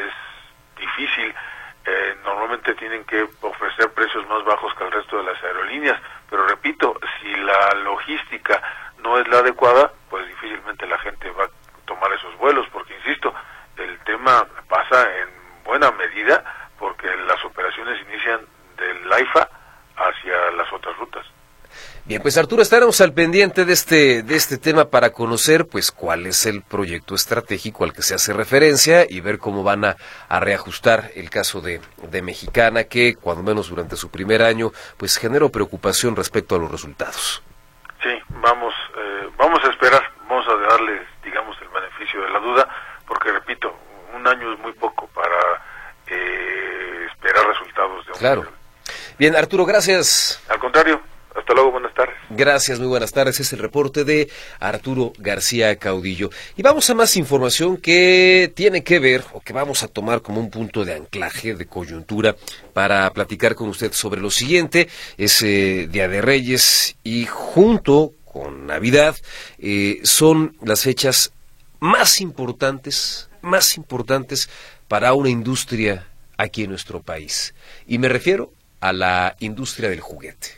es difícil. Eh, normalmente tienen que ofrecer precios más bajos que el resto de las aerolíneas, pero repito, si la logística no es la adecuada, pues difícilmente la gente va a tomar esos vuelos, porque insisto, el tema pasa en buena medida porque las las otras rutas.
Bien, pues Arturo, estaremos al pendiente de este de este tema para conocer pues cuál es el proyecto estratégico al que se hace referencia y ver cómo van a, a reajustar el caso de, de Mexicana, que cuando menos durante su primer año pues generó preocupación respecto a los resultados.
Sí, vamos eh, vamos a esperar, vamos a darle, digamos, el beneficio de la duda, porque repito, un año es muy poco para eh, esperar resultados de un
Claro.
nivel.
Bien, Arturo, gracias.
Al contrario. Hasta luego, buenas tardes.
Gracias, muy buenas tardes. Es el reporte de Arturo García Caudillo. Y vamos a más información que tiene que ver, o que vamos a tomar como un punto de anclaje, de coyuntura, para platicar con usted sobre lo siguiente. Es eh, Día de Reyes y junto con Navidad eh, son las fechas más importantes, más importantes para una industria aquí en nuestro país. Y me refiero a la industria del juguete.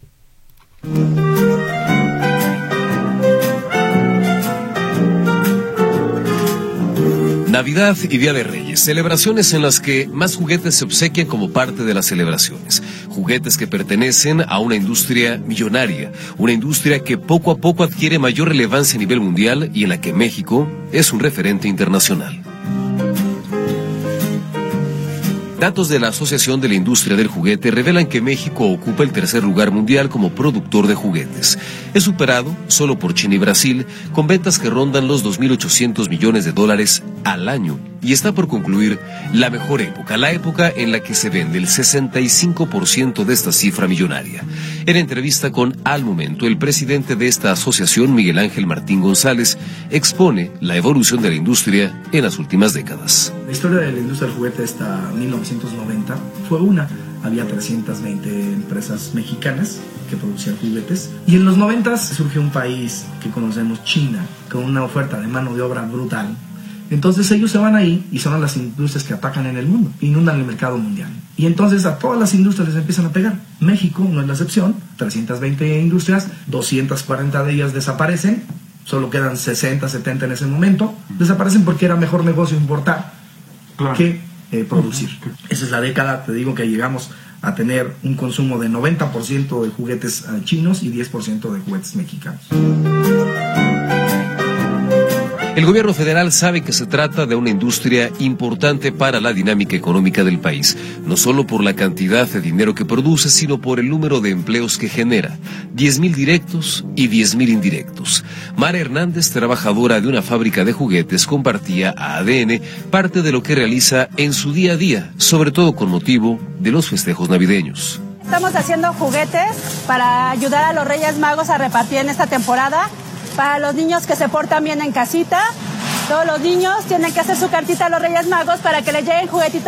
Navidad y Día de Reyes, celebraciones en las que más juguetes se obsequian como parte de las celebraciones. Juguetes que pertenecen a una industria millonaria, una industria que poco a poco adquiere mayor relevancia a nivel mundial y en la que México es un referente internacional. Datos de la Asociación de la Industria del Juguete revelan que México ocupa el tercer lugar mundial como productor de juguetes. Es superado solo por China y Brasil, con ventas que rondan los dos mil ochocientos millones de dólares al año. Y está por concluir la mejor época, la época en la que se vende el sesenta y cinco por ciento de esta cifra millonaria. En entrevista con Al Momento, el presidente de esta asociación, Miguel Ángel Martín González, expone la evolución de la industria en las últimas décadas.
La historia de la industria del juguete hasta mil novecientos noventa fue una. Había trescientas veinte empresas mexicanas que producían juguetes. Y en los noventa surgió un país que conocemos, China, con una oferta de mano de obra brutal. Entonces ellos se van ahí y son las industrias que atacan en el mundo, inundan el mercado mundial. Y entonces a todas las industrias les empiezan a pegar. México no es la excepción, trescientas veinte industrias, doscientas cuarenta de ellas desaparecen, solo quedan sesenta, setenta en ese momento. Desaparecen porque era mejor negocio importar claro. que eh, producir. Esa es la década, te digo que llegamos a tener un consumo de noventa por ciento de juguetes uh, chinos y diez por ciento de juguetes mexicanos.
El gobierno federal sabe que se trata de una industria importante para la dinámica económica del país, no solo por la cantidad de dinero que produce, sino por el número de empleos que genera, diez mil directos y diez mil indirectos. Mara Hernández, trabajadora de una fábrica de juguetes, compartía a A D N parte de lo que realiza en su día a día, sobre todo con motivo de los festejos navideños.
Estamos haciendo juguetes para ayudar a los Reyes Magos a repartir en esta temporada. Para los niños que se portan bien en casita, todos los niños tienen que hacer su cartita a los Reyes Magos para que les lleguen juguetitos.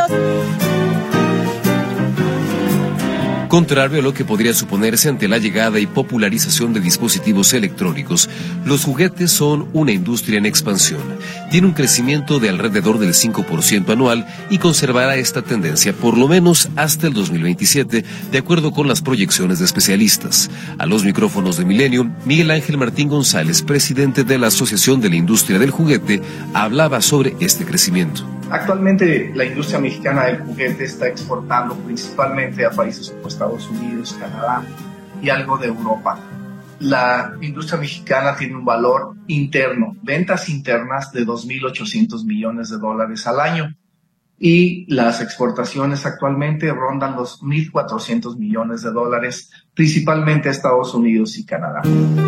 Contrario a lo que podría suponerse ante la llegada y popularización de dispositivos electrónicos, los juguetes son una industria en expansión. Tiene un crecimiento de alrededor del cinco por ciento anual y conservará esta tendencia por lo menos hasta el dos mil veintisiete, de acuerdo con las proyecciones de especialistas. A los micrófonos de Milenio, Miguel Ángel Martín González, presidente de la Asociación de la Industria del Juguete, hablaba sobre este crecimiento.
Actualmente la industria mexicana del juguete está exportando principalmente a países como Estados Unidos, Canadá y algo de Europa. La industria mexicana tiene un valor interno, ventas internas de dos mil ochocientos millones de dólares al año y las exportaciones actualmente rondan los mil cuatrocientos millones de dólares, principalmente a Estados Unidos y Canadá.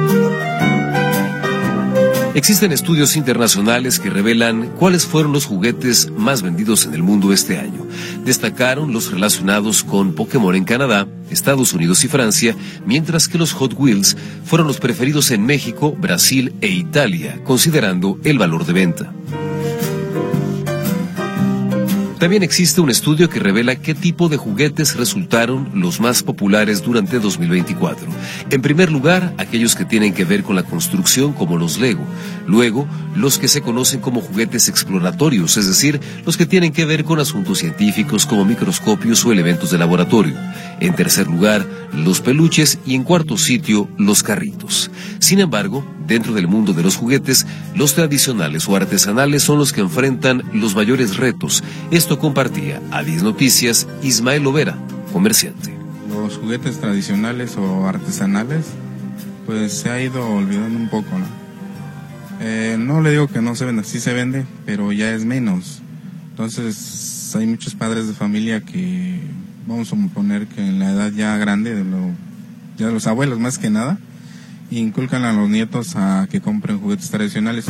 Existen estudios internacionales que revelan cuáles fueron los juguetes más vendidos en el mundo este año. Destacaron los relacionados con Pokémon en Canadá, Estados Unidos y Francia, mientras que los Hot Wheels fueron los preferidos en México, Brasil e Italia, considerando el valor de venta. También existe un estudio que revela qué tipo de juguetes resultaron los más populares durante dos mil veinticuatro. En primer lugar, aquellos que tienen que ver con la construcción, como los Lego. Luego, los que se conocen como juguetes exploratorios, es decir, los que tienen que ver con asuntos científicos como microscopios o elementos de laboratorio. En tercer lugar, los peluches y en cuarto sitio, los carritos. Sin embargo, dentro del mundo de los juguetes, los tradicionales o artesanales son los que enfrentan los mayores retos. Esto compartía a diez Noticias Ismael Lovera, comerciante.
los juguetes tradicionales o artesanales, pues se ha ido olvidando un poco, ¿no? Eh, no le digo que no se venda, sí se vende, pero ya es menos. Entonces hay muchos padres de familia que, vamos a suponer que en la edad ya grande, de, lo, ya de los abuelos más que nada, inculcan a los nietos a que compren juguetes tradicionales.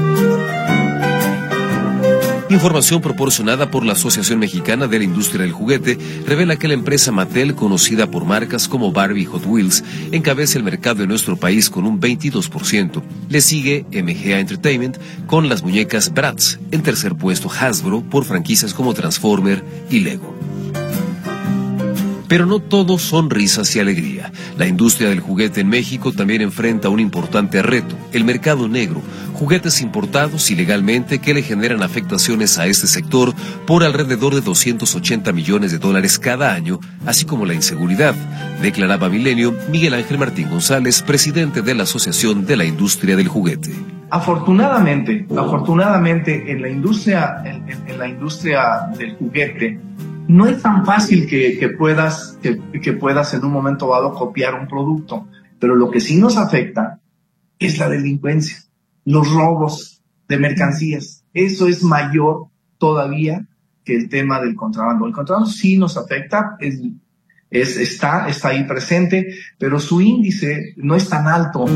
Información proporcionada por la Asociación Mexicana de la Industria del Juguete revela que la empresa Mattel, conocida por marcas como Barbie y Hot Wheels, encabeza el mercado en nuestro país con un veintidós por ciento. Le sigue M G A Entertainment con las muñecas Bratz. En tercer puesto Hasbro por franquicias como Transformer y Lego. Pero no todo son risas y alegría. La industria del juguete en México también enfrenta un importante reto, el mercado negro, juguetes importados ilegalmente que le generan afectaciones a este sector por alrededor de doscientos ochenta millones de dólares cada año, así como la inseguridad, declaraba Milenio Miguel Ángel Martín González, presidente de la Asociación de la Industria del Juguete.
Afortunadamente, afortunadamente en la industria, en, en, en la industria del juguete, no es tan fácil que, que puedas que, que puedas en un momento dado copiar un producto, pero lo que sí nos afecta es la delincuencia, los robos de mercancías. Eso es mayor todavía que el tema del contrabando. El contrabando sí nos afecta, es, es, está, está ahí presente, pero su índice no es tan alto.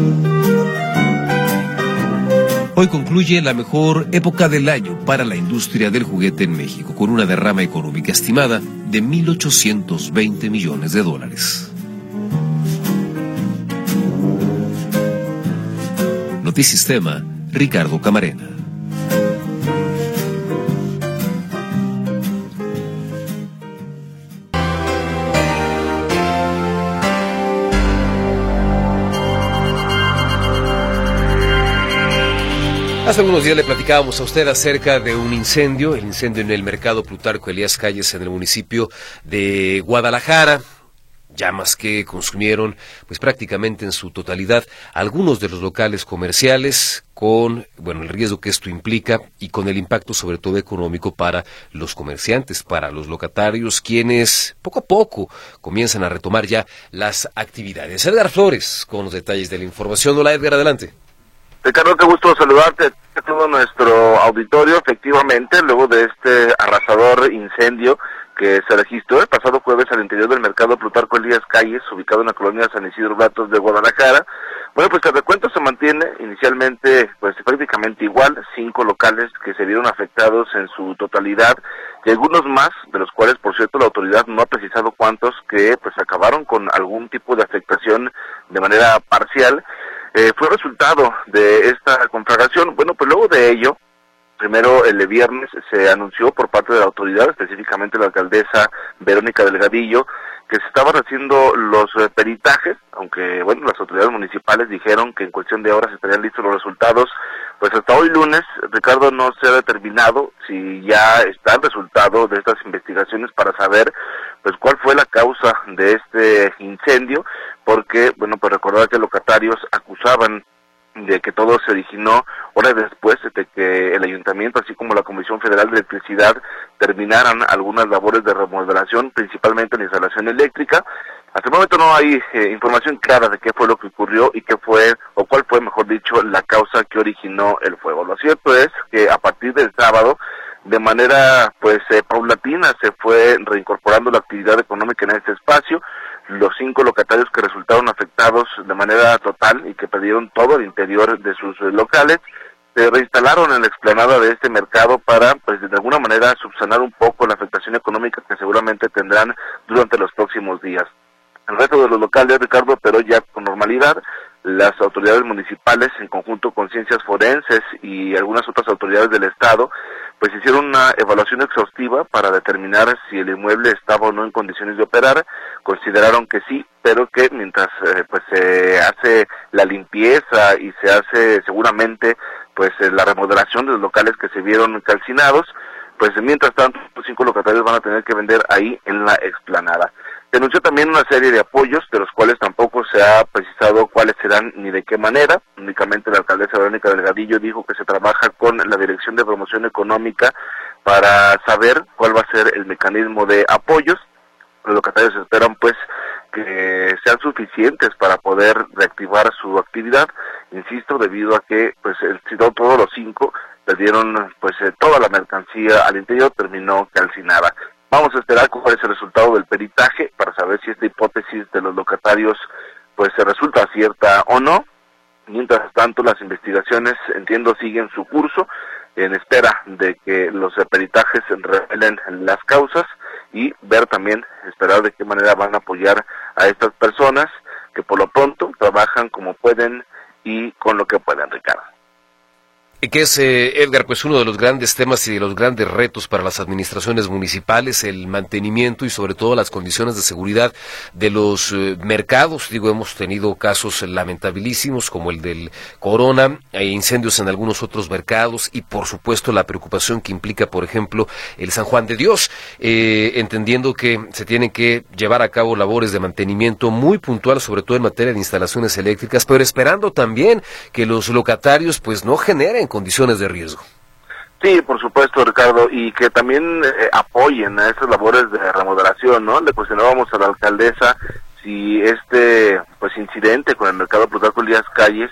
Hoy concluye la mejor época del año para la industria del juguete en México, con una derrama económica estimada de mil ochocientos veinte millones de dólares. Notisistema, Ricardo Camarena. Hace algunos días le platicábamos a usted acerca de un incendio, el incendio en el mercado Plutarco Elías Calles en el municipio de Guadalajara. Llamas que consumieron pues prácticamente en su totalidad algunos de los locales comerciales, con bueno el riesgo que esto implica y con el impacto sobre todo económico para los comerciantes, para los locatarios, quienes poco a poco comienzan a retomar ya las actividades. Edgar Flores con los detalles de la información. Hola Edgar, adelante.
Ricardo, qué gusto saludarte a todo nuestro auditorio. Efectivamente, luego de este arrasador incendio que se registró el pasado jueves al interior del mercado Plutarco Elías Calles, ubicado en la colonia San Isidro Blatos de Guadalajara, bueno, pues el recuento se mantiene inicialmente pues prácticamente igual, cinco locales que se vieron afectados en su totalidad y algunos más, de los cuales por cierto la autoridad no ha precisado cuántos, que pues acabaron con algún tipo de afectación de manera parcial. Eh, fue resultado de esta conflagración. Bueno, pues luego de ello, primero el viernes se anunció por parte de la autoridad, específicamente la alcaldesa Verónica Delgadillo, que se estaban haciendo los eh, peritajes, aunque bueno, las autoridades municipales dijeron que en cuestión de horas estarían listos los resultados. Pues hasta hoy lunes, Ricardo, no se ha determinado si ya está el resultado de estas investigaciones para saber pues cuál fue la causa de este incendio, porque bueno, pues recordar que locatarios acusaban de que todo se originó horas después de que el ayuntamiento, así como la Comisión Federal de Electricidad, terminaran algunas labores de remodelación, principalmente en la instalación eléctrica. Hasta el momento no hay eh, información clara de qué fue lo que ocurrió y qué fue, o cuál fue, mejor dicho, la causa que originó el fuego. Lo cierto es que a partir del sábado, de manera pues eh, paulatina, se fue reincorporando la actividad económica en este espacio. Los cinco locatarios que resultaron afectados de manera total y que perdieron todo el interior de sus locales, se reinstalaron en la explanada de este mercado para, pues de alguna manera, subsanar un poco la afectación económica que seguramente tendrán durante los próximos días. El resto de los locales, Ricardo, pero ya con normalidad. Las autoridades municipales, en conjunto con ciencias forenses y algunas otras autoridades del Estado, pues hicieron una evaluación exhaustiva para determinar si el inmueble estaba o no en condiciones de operar. Consideraron que sí, pero que mientras eh, pues se hace la limpieza y se hace seguramente pues eh, la remodelación de los locales que se vieron calcinados, pues mientras tanto los cinco locatarios van a tener que vender ahí en la explanada. Denunció también una serie de apoyos, de los cuales tampoco se ha precisado cuáles serán ni de qué manera. Únicamente la alcaldesa Verónica Delgadillo dijo que se trabaja con la Dirección de Promoción Económica para saber cuál va a ser el mecanismo de apoyos. Los locatarios esperan pues que que sean suficientes para poder reactivar su actividad, insisto, debido a que pues el, si no todos los cinco perdieron pues eh, toda la mercancía al interior, terminó calcinada. Vamos a esperar cuál es el resultado del peritaje para saber si esta hipótesis de los locatarios pues se resulta cierta o no. Mientras tanto, las investigaciones, entiendo, siguen su curso en espera de que los peritajes revelen las causas y ver también, esperar de qué manera van a apoyar a estas personas que por lo pronto trabajan como pueden y con lo que pueden, Ricardo.
Que es, eh, Edgar, pues uno de los grandes temas y de los grandes retos para las administraciones municipales, el mantenimiento y sobre todo las condiciones de seguridad de los eh, mercados. Digo, hemos tenido casos lamentabilísimos como el del Corona, hay incendios en algunos otros mercados y por supuesto la preocupación que implica, por ejemplo, el San Juan de Dios, eh, entendiendo que se tienen que llevar a cabo labores de mantenimiento muy puntual, sobre todo en materia de instalaciones eléctricas, pero esperando también que los locatarios pues no generen condiciones de riesgo.
Sí, por supuesto, Ricardo, y que también eh, apoyen a estas labores de remodelación, ¿no? Le cuestionábamos a la alcaldesa si este pues incidente con el mercado Plutarco Elías Calles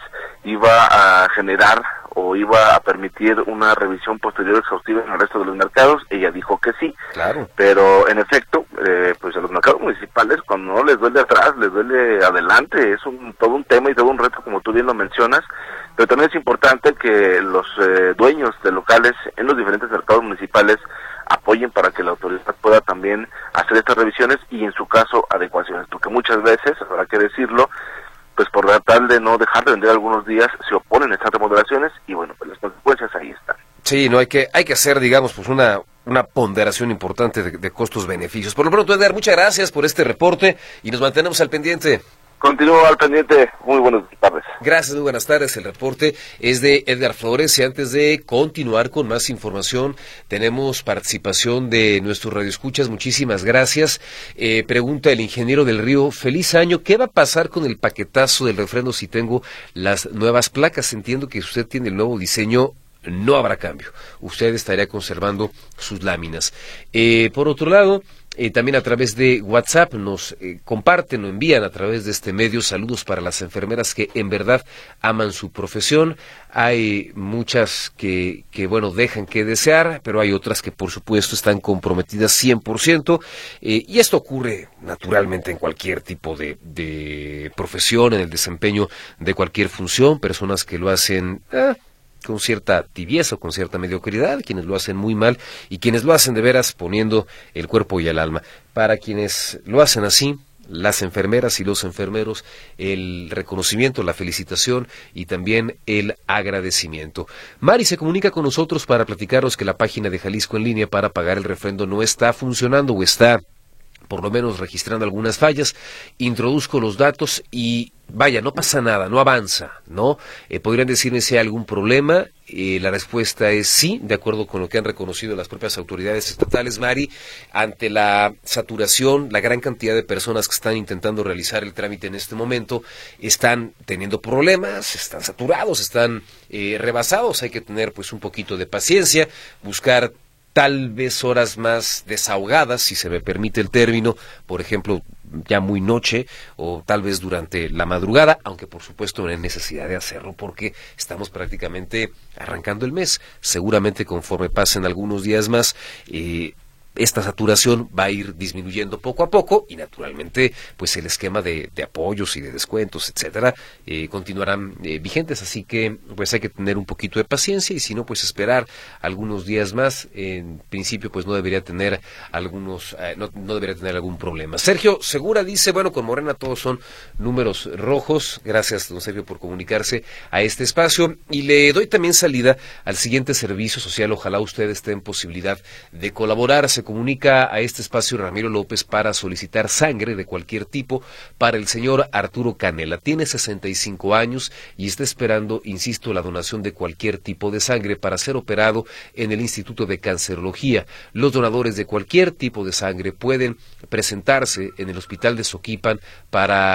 iba a generar o iba a permitir una revisión posterior exhaustiva en el resto de los mercados. Ella dijo que sí,
claro,
pero en efecto, eh, pues a los mercados municipales cuando no les duele atrás, les duele adelante, es un todo un tema y todo un reto, como tú bien lo mencionas, pero también es importante que los eh, dueños de locales en los diferentes mercados municipales apoyen para que la autoridad pueda también hacer estas revisiones y en su caso adecuaciones, porque muchas veces, habrá que decirlo, pues por tratar de no dejar de vender algunos días, se oponen a estas remodelaciones y bueno, pues las consecuencias ahí están.
Sí, no hay que hay que hacer, digamos, pues una una ponderación importante de, de costos-beneficios. Por lo pronto, Edgar, muchas gracias por este reporte y nos mantenemos al pendiente.
Continúo al pendiente. Muy buenas tardes.
Gracias, muy buenas tardes. El reporte es de Edgar Flores y antes de continuar con más información, tenemos participación de nuestros radioescuchas. Muchísimas gracias. Eh, pregunta el ingeniero del Río, feliz año. ¿Qué va a pasar con el paquetazo del refrendo si tengo las nuevas placas? Entiendo que usted tiene el nuevo diseño. No habrá cambio. Usted estaría conservando sus láminas. Eh, por otro lado, Eh, también a través de WhatsApp nos eh, comparten o envían a través de este medio saludos para las enfermeras que en verdad aman su profesión. Hay muchas que, que bueno, dejan que desear, pero hay otras que por supuesto están comprometidas cien por ciento. Eh, y esto ocurre naturalmente en cualquier tipo de, de profesión, en el desempeño de cualquier función. Personas que lo hacen Eh, con cierta tibieza o con cierta mediocridad, quienes lo hacen muy mal y quienes lo hacen de veras poniendo el cuerpo y el alma. Para quienes lo hacen así, las enfermeras y los enfermeros, el reconocimiento, la felicitación y también el agradecimiento. Mari se comunica con nosotros para platicarnos que la página de Jalisco en línea para pagar el refrendo no está funcionando o está por lo menos registrando algunas fallas. Introduzco los datos y vaya, no pasa nada, no avanza, ¿no? Eh, ¿Podrían decirme si hay algún problema? Eh, la respuesta es sí, de acuerdo con lo que han reconocido las propias autoridades estatales, Mari, ante la saturación, la gran cantidad de personas que están intentando realizar el trámite en este momento, están teniendo problemas, están saturados, están eh, rebasados. Hay que tener pues un poquito de paciencia, buscar tal vez horas más desahogadas, si se me permite el término, por ejemplo, ya muy noche o tal vez durante la madrugada, aunque por supuesto no hay necesidad de hacerlo porque estamos prácticamente arrancando el mes. Seguramente conforme pasen algunos días más, eh, esta saturación va a ir disminuyendo poco a poco y naturalmente pues el esquema de, de apoyos y de descuentos, etcétera, eh, continuarán eh, vigentes, así que pues hay que tener un poquito de paciencia y si no pues esperar algunos días más. En principio pues no debería tener algunos eh, no, no debería tener algún problema. Sergio Segura dice, bueno, con Morena todos son números rojos. Gracias, don Sergio, por comunicarse a este espacio y le doy también salida al siguiente servicio social. Ojalá usted esté en posibilidad de colaborar. Se comunica a este espacio Ramiro López para solicitar sangre de cualquier tipo para el señor Arturo Canela. Tiene sesenta y cinco años y está esperando, insisto, la donación de cualquier tipo de sangre para ser operado en el Instituto de Cancerología. Los donadores de cualquier tipo de sangre pueden presentarse en el Hospital de Soquipan para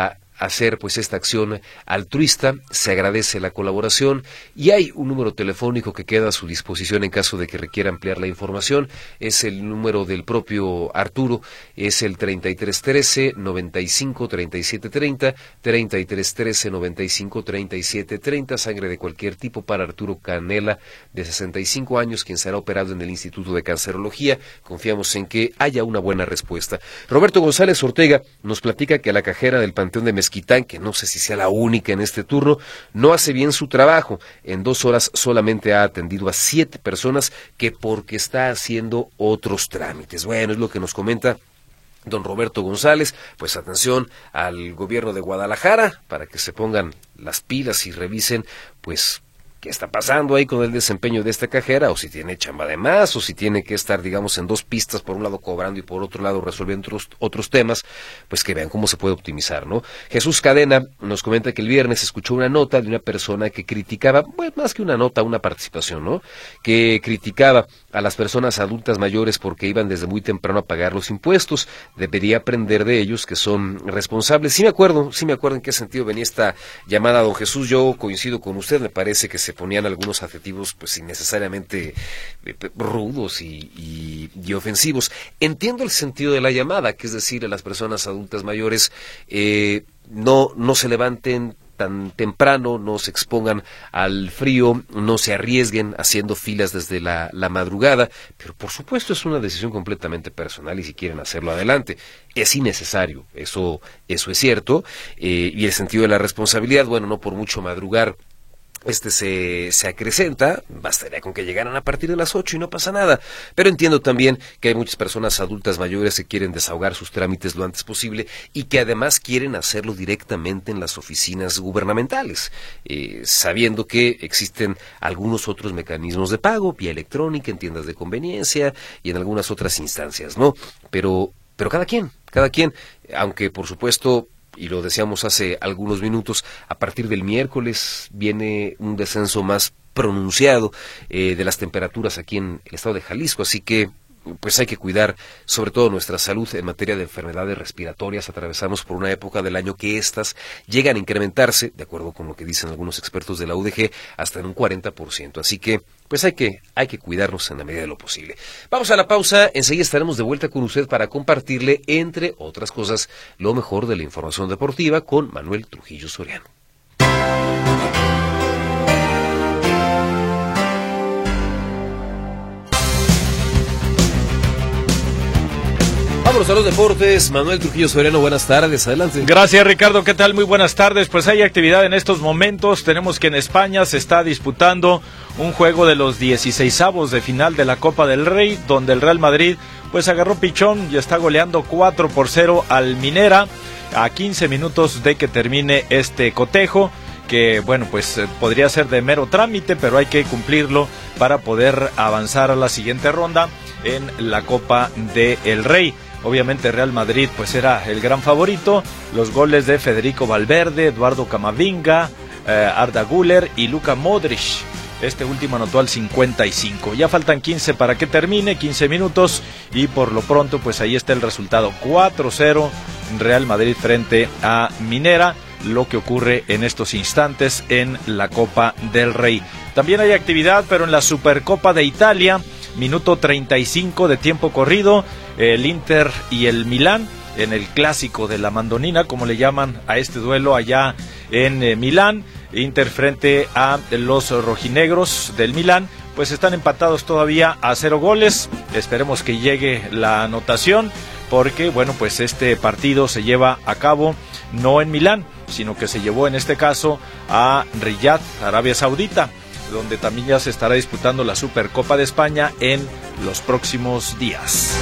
hacer pues esta acción altruista. Se agradece la colaboración y hay un número telefónico que queda a su disposición en caso de que requiera ampliar la información. Es el número del propio Arturo, es el treinta y tres trece, noventa y cinco, treinta y siete treinta, treinta y tres trece, noventa y cinco, treinta y siete treinta, sangre de cualquier tipo para Arturo Canela, de sesenta y cinco años, quien será operado en el Instituto de Cancerología. Confiamos en que haya una buena respuesta. Roberto González Ortega nos platica que la cajera del Panteón de Mezquitán, que no sé si sea la única en este turno, no hace bien su trabajo. En dos horas solamente ha atendido a siete personas, que porque está haciendo otros trámites. Bueno, es lo que nos comenta don Roberto González. Pues atención al gobierno de Guadalajara para que se pongan las pilas y revisen pues qué está pasando ahí con el desempeño de esta cajera, o si tiene chamba de más, o si tiene que estar, digamos, en dos pistas, por un lado cobrando y por otro lado resolviendo otros, otros temas, pues que vean cómo se puede optimizar, ¿no? Jesús Cadena nos comenta que el viernes escuchó una nota de una persona que criticaba, pues más que una nota, una participación, ¿no? Que criticaba a las personas adultas mayores porque iban desde muy temprano a pagar los impuestos. Debería aprender de ellos que son responsables. Sí me acuerdo, sí me acuerdo en qué sentido venía esta llamada, don Jesús. Yo coincido con usted, me parece que se ponían algunos adjetivos pues innecesariamente eh, rudos y, y, y ofensivos. Entiendo el sentido de la llamada, que es decir, a las personas adultas mayores eh, no, no se levanten tan temprano, no se expongan al frío, no se arriesguen haciendo filas desde la, la madrugada, pero por supuesto es una decisión completamente personal y si quieren hacerlo adelante. Es innecesario, eso, eso es cierto, eh, y el sentido de la responsabilidad, bueno, no por mucho madrugar, este se, se acrecenta, bastaría con que llegaran a partir de las ocho y no pasa nada. Pero entiendo también que hay muchas personas adultas mayores que quieren desahogar sus trámites lo antes posible y que además quieren hacerlo directamente en las oficinas gubernamentales, eh, sabiendo que existen algunos otros mecanismos de pago, vía electrónica, en tiendas de conveniencia y en algunas otras instancias, ¿no? Pero, pero cada quien, cada quien, aunque por supuesto, y lo decíamos hace algunos minutos, a partir del miércoles viene un descenso más pronunciado eh, de las temperaturas aquí en el estado de Jalisco, así que pues hay que cuidar sobre todo nuestra salud en materia de enfermedades respiratorias. Atravesamos por una época del año que estas llegan a incrementarse, de acuerdo con lo que dicen algunos expertos de la U D G, hasta en un cuarenta por ciento, así que pues hay que, hay que cuidarnos en la medida de lo posible. Vamos a la pausa, enseguida estaremos de vuelta con usted para compartirle, entre otras cosas, lo mejor de la información deportiva con Manuel Trujillo Soriano. Vámonos a los deportes. Manuel Trujillo Soriano, buenas tardes, adelante.
Gracias, Ricardo, ¿qué tal? Muy buenas tardes. Pues hay actividad en estos momentos. Tenemos que en España se está disputando un juego de los dieciseisavos de final de la Copa del Rey, donde el Real Madrid pues agarró pichón y está goleando cuatro por cero al Minera a quince minutos de que termine este cotejo, que bueno, pues podría ser de mero trámite, pero hay que cumplirlo para poder avanzar a la siguiente ronda en la Copa del Rey. Obviamente Real Madrid pues era el gran favorito. Los goles de Federico Valverde, Eduardo Camavinga, eh, Arda Güler y Luka Modric. Este último anotó al cincuenta y cinco. Ya faltan quince para que termine, quince minutos. Y por lo pronto pues ahí está el resultado. cuatro cero Real Madrid frente a Minera. Lo que ocurre en estos instantes en la Copa del Rey. También hay actividad, pero en la Supercopa de Italia. Minuto treinta y cinco de tiempo corrido, el Inter y el Milán, en el clásico de la mandonina, como le llaman a este duelo allá en eh, Milán. Inter frente a los rojinegros del Milán, pues están empatados todavía a cero goles. Esperemos que llegue la anotación, porque bueno, pues este partido se lleva a cabo no en Milán, sino que se llevó en este caso a Riyadh, Arabia Saudita, donde también ya se estará disputando la Supercopa de España en los próximos días.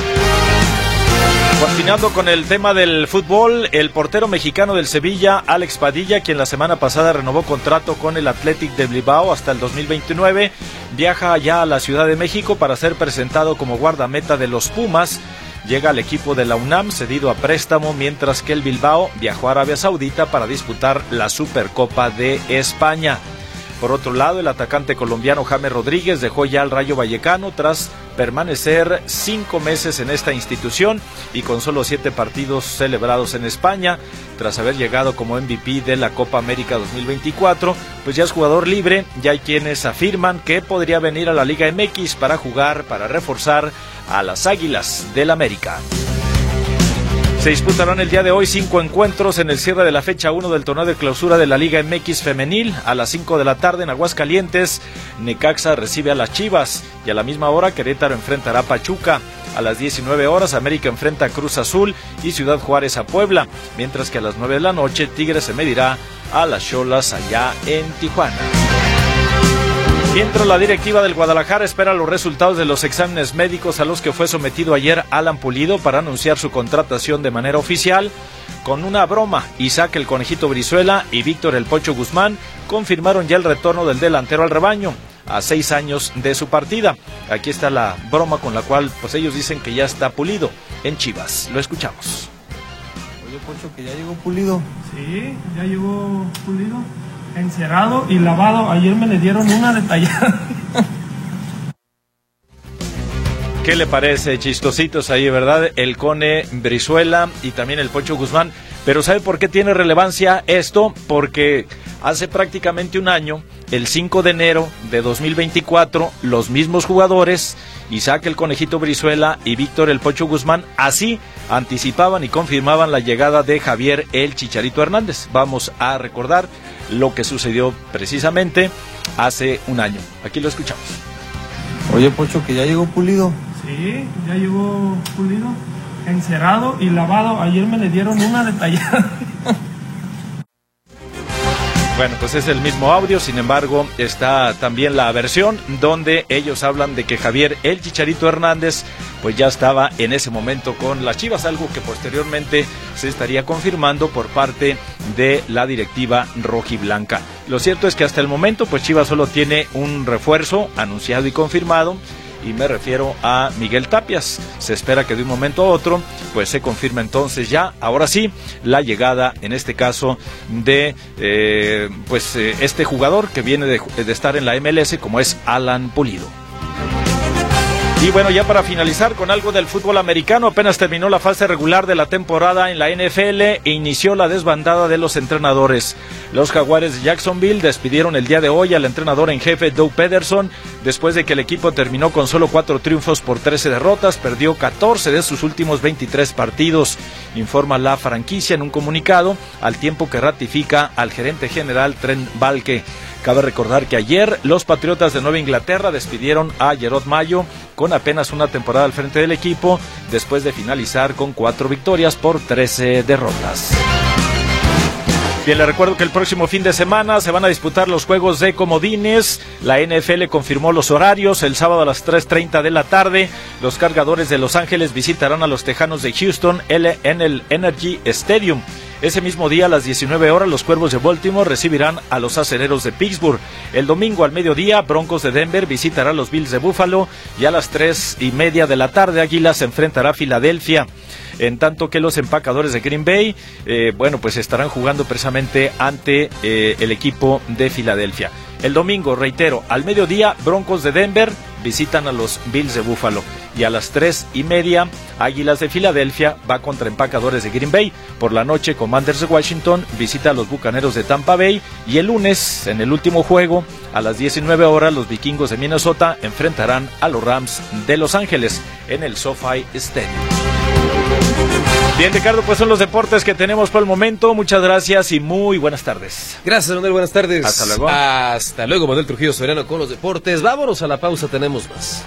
Continuando con el tema del fútbol, el portero mexicano del Sevilla, Alex Padilla, quien la semana pasada renovó contrato con el Athletic de Bilbao hasta el dos mil veintinueve, viaja ya a la Ciudad de México para ser presentado como guardameta de los Pumas. Llega al equipo de la UNAM cedido a préstamo, mientras que el Bilbao viajó a Arabia Saudita para disputar la Supercopa de España. Por otro lado, el atacante colombiano James Rodríguez dejó ya al Rayo Vallecano tras permanecer cinco meses en esta institución y con solo siete partidos celebrados en España, tras haber llegado como M V P de la Copa América dos mil veinticuatro, pues ya es jugador libre. Ya hay quienes afirman que podría venir a la Liga M X para jugar, para reforzar a las Águilas del América. Se disputarán el día de hoy cinco encuentros en el cierre de la fecha uno del torneo de clausura de la Liga M X femenil. A las cinco de la tarde en Aguascalientes, Necaxa recibe a las Chivas y a la misma hora Querétaro enfrentará a Pachuca. A las diecinueve horas América enfrenta a Cruz Azul y Ciudad Juárez a Puebla, mientras que a las nueve de la noche Tigres se medirá a las Xolas allá en Tijuana. Mientras la directiva del Guadalajara espera los resultados de los exámenes médicos a los que fue sometido ayer Alan Pulido para anunciar su contratación de manera oficial, con una broma, Isaac el Conejito Brizuela y Víctor el Pocho Guzmán confirmaron ya el retorno del delantero al rebaño a seis años de su partida. Aquí está la broma con la cual pues ellos dicen que ya está Pulido en Chivas. Lo escuchamos.
Oye, Pocho, que ya llegó Pulido.
Sí, ya llegó Pulido. Encerrado y lavado. Ayer me le dieron una detallada.
¿Qué le parece? Chistositos ahí, ¿verdad? El Cone Brizuela y también el Pocho Guzmán. Pero ¿sabe por qué tiene relevancia esto? Porque hace prácticamente un año, el cinco de enero de dos mil veinticuatro, los mismos jugadores, Isaac el Conejito Brizuela y Víctor el Pocho Guzmán, así anticipaban y confirmaban la llegada de Javier el Chicharito Hernández. Vamos a recordar lo que sucedió precisamente hace un año. Aquí lo escuchamos.
Oye, Pocho, que ya llegó Pulido.
Sí, ya llegó Pulido. Encerrado y lavado. Ayer me le dieron una detallada.
Bueno, pues es el mismo audio, sin embargo, está también la versión donde ellos hablan de que Javier el Chicharito Hernández pues ya estaba en ese momento con las Chivas, algo que posteriormente se estaría confirmando por parte de la directiva rojiblanca. Lo cierto es que hasta el momento pues Chivas solo tiene un refuerzo anunciado y confirmado, y me refiero a Miguel Tapias. Se espera que de un momento a otro pues se confirme entonces ya, ahora sí, la llegada en este caso de eh, pues eh, este jugador que viene de, de estar en la M L S, como es Alan Pulido. Y bueno, ya para finalizar con algo del fútbol americano, apenas terminó la fase regular de la temporada en la N F L e inició la desbandada de los entrenadores. Los Jaguares de Jacksonville despidieron el día de hoy al entrenador en jefe Doug Pederson, después de que el equipo terminó con solo cuatro triunfos por trece derrotas, perdió catorce de sus últimos veintitrés partidos, informa la franquicia en un comunicado, al tiempo que ratifica al gerente general Trent Baalke. Cabe recordar que ayer los Patriotas de Nueva Inglaterra despidieron a Jerod Mayo con apenas una temporada al frente del equipo, después de finalizar con cuatro victorias por trece derrotas. Bien, les recuerdo que el próximo fin de semana se van a disputar los juegos de comodines. La N F L confirmó los horarios. El sábado a las tres treinta de la tarde, los Cargadores de Los Ángeles visitarán a los Tejanos de Houston en el Energy Stadium. Ese mismo día, a las diecinueve horas, los Cuervos de Baltimore recibirán a los Acereros de Pittsburgh. El domingo al mediodía, Broncos de Denver visitará a los Bills de Buffalo, y a las tres y media de la tarde, Águilas se enfrentará a Filadelfia. En tanto que los Empacadores de Green Bay, eh, bueno, pues estarán jugando precisamente ante eh, el equipo de Filadelfia. El domingo, reitero, al mediodía, Broncos de Denver visitan a los Bills de Buffalo, y a las tres y media, Águilas de Filadelfia va contra Empacadores de Green Bay. Por la noche, Commanders de Washington visita a los Bucaneros de Tampa Bay, y el lunes, en el último juego, a las diecinueve horas, los Vikingos de Minnesota enfrentarán a los Rams de Los Ángeles en el SoFi Stadium. Bien, Ricardo, pues son los deportes que tenemos por el momento. Muchas gracias y muy buenas tardes.
Gracias, Manuel, buenas tardes.
Hasta luego.
Hasta luego, Manuel Trujillo Soberano con los deportes. Vámonos a la pausa, tenemos más.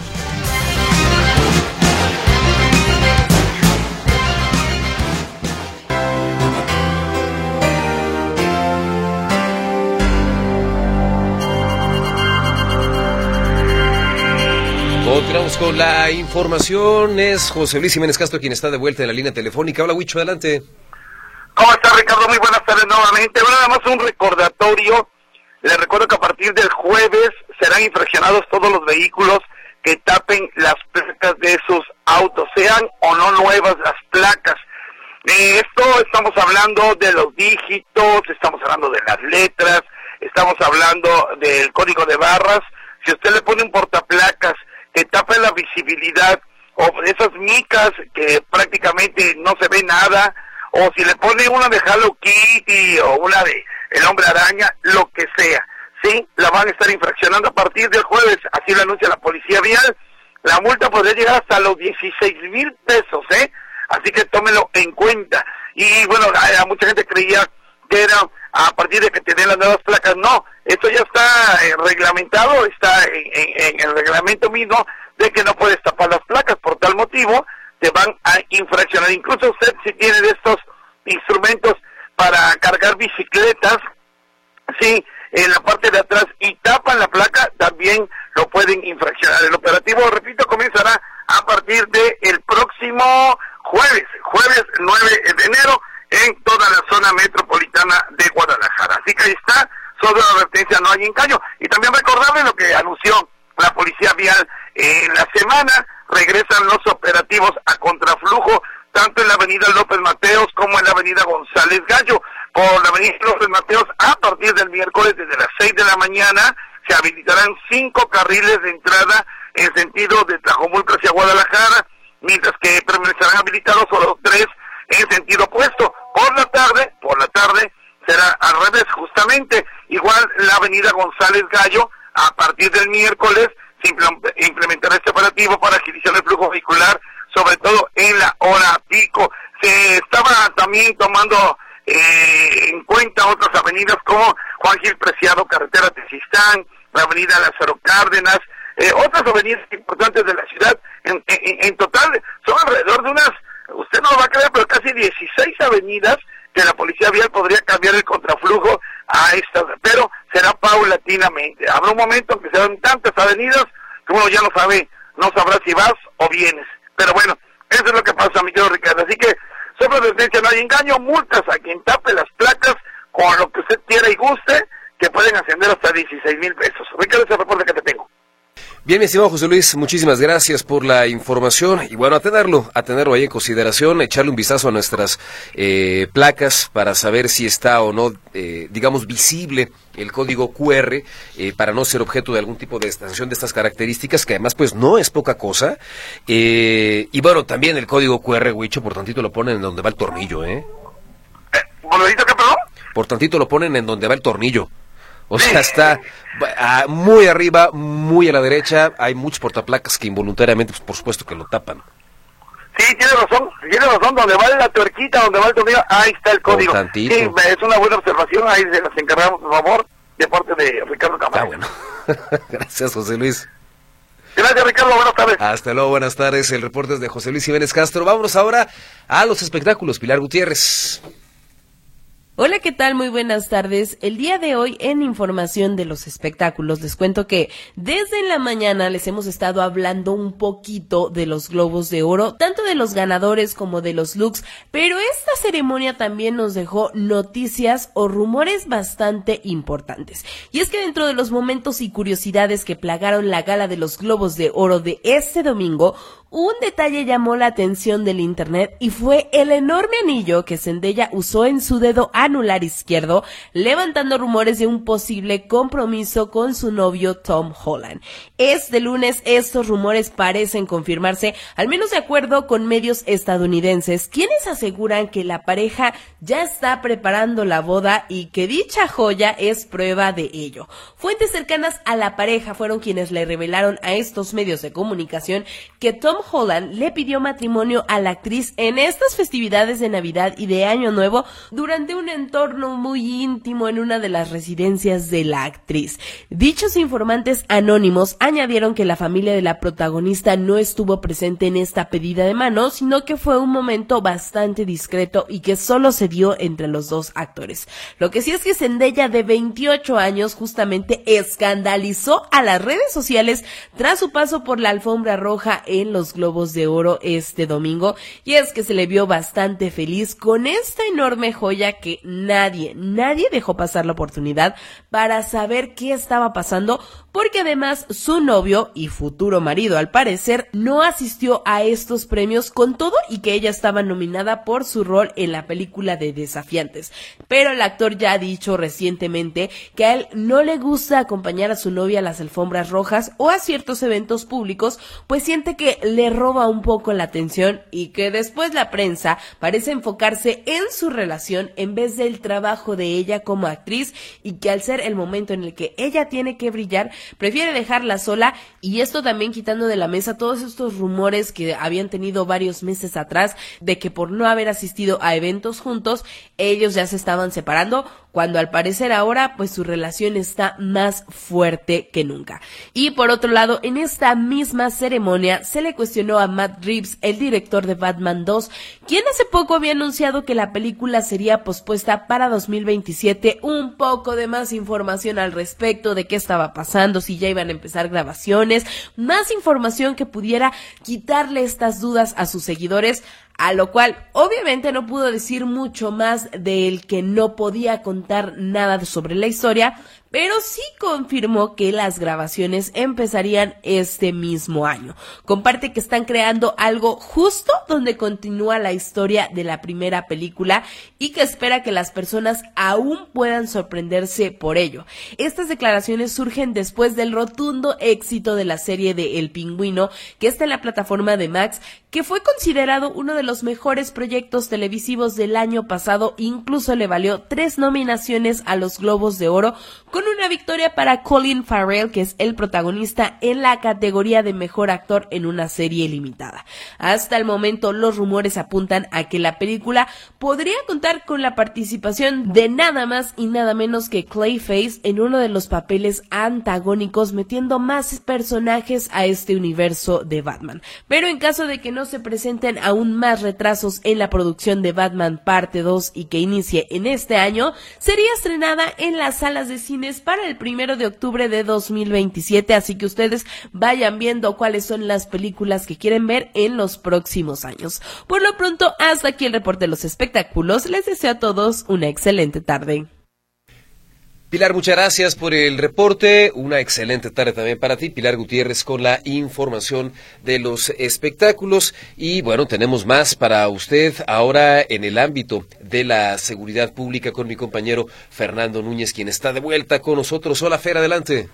Continuamos con la información. Es José Luis Jiménez Castro quien está de vuelta en la línea telefónica. Hola, Huicho, adelante.
¿Cómo está, Ricardo? Muy buenas tardes nuevamente. Bueno, nada más un recordatorio. Les recuerdo que a partir del jueves serán infraccionados todos los vehículos que tapen las placas de sus autos, sean o no nuevas las placas. Eh, esto estamos hablando de los dígitos, estamos hablando de las letras, estamos hablando del código de barras. Si usted le pone un portaplacas que tape la visibilidad, o esas micas que prácticamente no se ve nada, o si le pone una de Hello Kitty o una de El Hombre Araña, lo que sea, sí, la van a estar infraccionando a partir del jueves, así lo anuncia la Policía Vial. La multa podría llegar hasta los dieciséis mil pesos, ¿eh? Así que tómelo en cuenta. Y bueno, a, a mucha gente creía que era a partir de que tienen las nuevas placas. No, esto ya está eh, reglamentado, está en, en, en el reglamento mismo de que no puedes tapar las placas. Por tal motivo, te van a infraccionar. Incluso usted, si tiene de estos instrumentos para cargar bicicletas, sí, en la parte de atrás y tapan la placa, también lo pueden infraccionar. El operativo, repito, comenzará a partir del próximo jueves, jueves nueve de enero, en toda la zona metropolitana de Guadalajara. Así que ahí está, solo la advertencia, no hay engaño. Y también recordarles lo que anunció la Policía Vial en la semana, regresan los operativos a contraflujo, tanto en la avenida López Mateos como en la avenida González Gallo. Por la avenida López Mateos, a partir del miércoles, desde las seis de la mañana, se habilitarán cinco carriles de entrada en sentido de Tlajomulco hacia Guadalajara, mientras que permanecerán habilitados solo tres en sentido opuesto. Por la tarde, por la tarde, será al revés, justamente. Igual la avenida González Gallo, a partir del miércoles, se implementará este operativo para agilizar el flujo vehicular, sobre todo en la hora pico. Se estaba también tomando eh, en cuenta otras avenidas como Juan Gil Preciado, carretera Tezistán, la avenida Lázaro Cárdenas, eh, otras avenidas importantes de la ciudad. En, en, en total son alrededor de unas, usted no lo va a creer, pero casi dieciséis avenidas que la Policía Vial podría cambiar el contraflujo a estas, pero será paulatinamente. Habrá un momento en que serán tantas avenidas que uno ya no sabe, no sabrá si vas o vienes. Pero bueno, eso es lo que pasa, mi querido Ricardo. Así que, sobre advertencia, no hay engaño, multas a quien tape las placas con lo que usted quiera y guste, que pueden ascender hasta dieciséis mil pesos. Ricardo, ese reporte que te tengo.
Bien, mi estimado José Luis, muchísimas gracias por la información y bueno, a tenerlo, a tenerlo ahí en consideración, echarle un vistazo a nuestras eh, placas para saber si está o no, eh, digamos, visible el código cu erre eh, para no ser objeto de algún tipo de sanción de estas características, que además pues no es poca cosa. Eh, y bueno, también el código cu erre, Huicho, por tantito lo ponen en donde va el tornillo, ¿eh?
¿Por lo dicho que perdón?
Por tantito lo ponen en donde va el tornillo. O sea, está uh, muy arriba, muy a la derecha. Hay muchos portaplacas que involuntariamente, pues, por supuesto que lo tapan.
Sí, tiene razón, tiene razón. Donde va la tuerquita, donde va el tornillo, ahí está el código. Sí, es una buena observación. Ahí se las encargamos, por favor, de parte de Ricardo Camacho.
Ah, bueno. Gracias, José Luis.
Gracias, Ricardo. Buenas tardes.
Hasta luego, buenas tardes. El reporte es de José Luis Jiménez Castro. Vámonos ahora a los espectáculos. Pilar Gutiérrez.
Hola, ¿qué tal? Muy buenas tardes. El día de hoy, en información de los espectáculos, les cuento que desde la mañana les hemos estado hablando un poquito de los Globos de Oro, tanto de los ganadores como de los looks, pero esta ceremonia también nos dejó noticias o rumores bastante importantes. Y es que dentro de los momentos y curiosidades que plagaron la gala de los Globos de Oro de este domingo, un detalle llamó la atención del internet y fue el enorme anillo que Zendaya usó en su dedo anular izquierdo, levantando rumores de un posible compromiso con su novio Tom Holland. Este lunes estos rumores parecen confirmarse, al menos de acuerdo con medios estadounidenses, quienes aseguran que la pareja ya está preparando la boda y que dicha joya es prueba de ello. Fuentes cercanas a la pareja fueron quienes le revelaron a estos medios de comunicación que Tom Holland le pidió matrimonio a la actriz en estas festividades de Navidad y de Año Nuevo durante un entorno muy íntimo en una de las residencias de la actriz. Dichos informantes anónimos añadieron que la familia de la protagonista no estuvo presente en esta pedida de mano, sino que fue un momento bastante discreto y que solo se dio entre los dos actores. Lo que sí es que Zendaya, de veintiocho años, justamente escandalizó a las redes sociales tras su paso por la alfombra roja en los los Globos de Oro este domingo, y es que se le vio bastante feliz con esta enorme joya que nadie, nadie dejó pasar la oportunidad para saber qué estaba pasando, porque además su novio y futuro marido, al parecer, no asistió a estos premios con todo y que ella estaba nominada por su rol en la película de Desafiantes. Pero el actor ya ha dicho recientemente que a él no le gusta acompañar a su novia a las alfombras rojas o a ciertos eventos públicos, pues siente que le roba un poco la atención y que después la prensa parece enfocarse en su relación en vez del trabajo de ella como actriz, y que al ser el momento en el que ella tiene que brillar, prefiere dejarla sola. Y esto también quitando de la mesa todos estos rumores que habían tenido varios meses atrás de que por no haber asistido a eventos juntos, ellos ya se estaban separando, cuando al parecer ahora pues su relación está más fuerte que nunca. Y por otro lado, en esta misma ceremonia se le cuestionó a Matt Reeves, el director de Batman dos, quien hace poco había anunciado que la película sería pospuesta para dos mil veintisiete. Un poco de más información al respecto de qué estaba pasando, si ya iban a empezar grabaciones, más información que pudiera quitarle estas dudas a sus seguidores, a lo cual obviamente no pudo decir mucho más del que no podía contar nada sobre la historia, pero sí confirmó que las grabaciones empezarían este mismo año. Comparte que están creando algo justo donde continúa la historia de la primera película y que espera que las personas aún puedan sorprenderse por ello. Estas declaraciones surgen después del rotundo éxito de la serie de El Pingüino, que está en la plataforma de Max, que fue considerado uno de los mejores proyectos televisivos del año pasado. Incluso le valió tres nominaciones a los Globos de Oro, con una victoria para Colin Farrell, que es el protagonista, en la categoría de mejor actor en una serie limitada. Hasta el momento los rumores apuntan a que la película podría contar con la participación de nada más y nada menos que Clayface en uno de los papeles antagónicos, metiendo más personajes a este universo de Batman. Pero en caso de que no se presenten aún más retrasos en la producción de Batman parte dos y que inicie en este año, sería estrenada en las salas de cines para el primero de octubre de dos mil veintisiete, así que ustedes vayan viendo cuáles son las películas que quieren ver en los próximos años. Por lo pronto, hasta aquí el reporte de los espectáculos. Les deseo a todos una excelente tarde.
Pilar, muchas gracias por el reporte. Una excelente tarde también para ti, Pilar Gutiérrez, con la información de los espectáculos. Y bueno, tenemos más para usted ahora en el ámbito de la seguridad pública con mi compañero Fernando Núñez, quien está de vuelta con nosotros. Hola, Fer, adelante.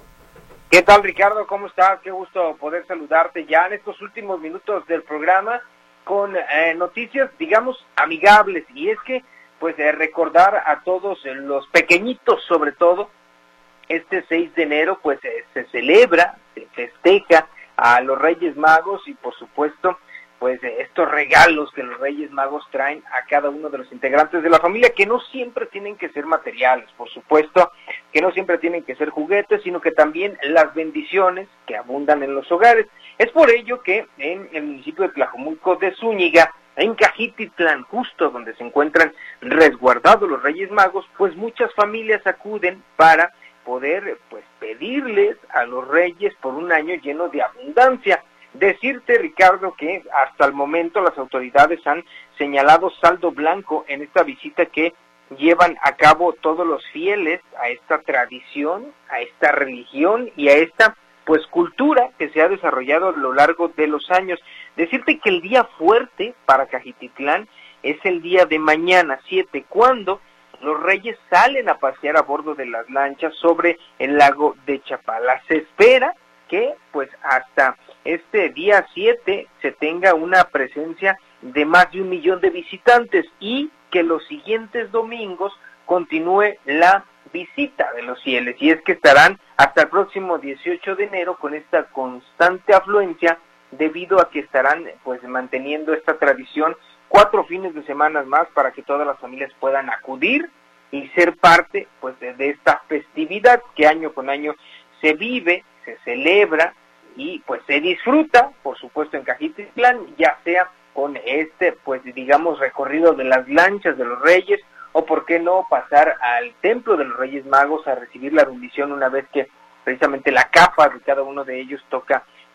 ¿Qué tal, Ricardo? ¿Cómo estás? Qué gusto poder saludarte ya en estos últimos minutos del programa con eh, noticias, digamos, amigables. Y es que pues eh, recordar a todos eh, los pequeñitos, sobre todo, este seis de enero, pues eh, se celebra, se festeja a los Reyes Magos y, por supuesto, pues eh, estos regalos que los Reyes Magos traen a cada uno de los integrantes de la familia, que no siempre tienen que ser materiales, por supuesto, que no siempre tienen que ser juguetes, sino que también las bendiciones que abundan en los hogares. Es por ello que en el municipio de Tlajomulco de Zúñiga, en Cajititlán, justo donde se encuentran resguardados los Reyes Magos, pues muchas familias acuden para poder pues pedirles a los Reyes por un año lleno de abundancia. Decirte, Ricardo, que hasta el momento las autoridades han señalado saldo blanco en esta visita que llevan a cabo todos los fieles a esta tradición, a esta religión y a esta pues cultura que se ha desarrollado a lo largo de los años. Decirte que el día fuerte para Cajititlán es el día de mañana, siete, cuando los Reyes salen a pasear a bordo de las lanchas sobre el lago de Chapala. Se espera que pues hasta este día siete se tenga una presencia de más de un millón de visitantes y que los siguientes domingos continúe la visita de los fieles, y es que estarán hasta el próximo dieciocho de enero con esta constante afluencia, debido a que estarán pues manteniendo esta tradición cuatro fines de semana más para que todas las familias puedan acudir y ser parte pues de, de esta festividad que año con año se vive, se celebra y pues se disfruta, por supuesto, en Cajititlán, ya sea con este pues digamos recorrido de las lanchas de los Reyes, o por qué no pasar al templo de los Reyes Magos a recibir la bendición una vez que precisamente la capa de cada uno de ellos toca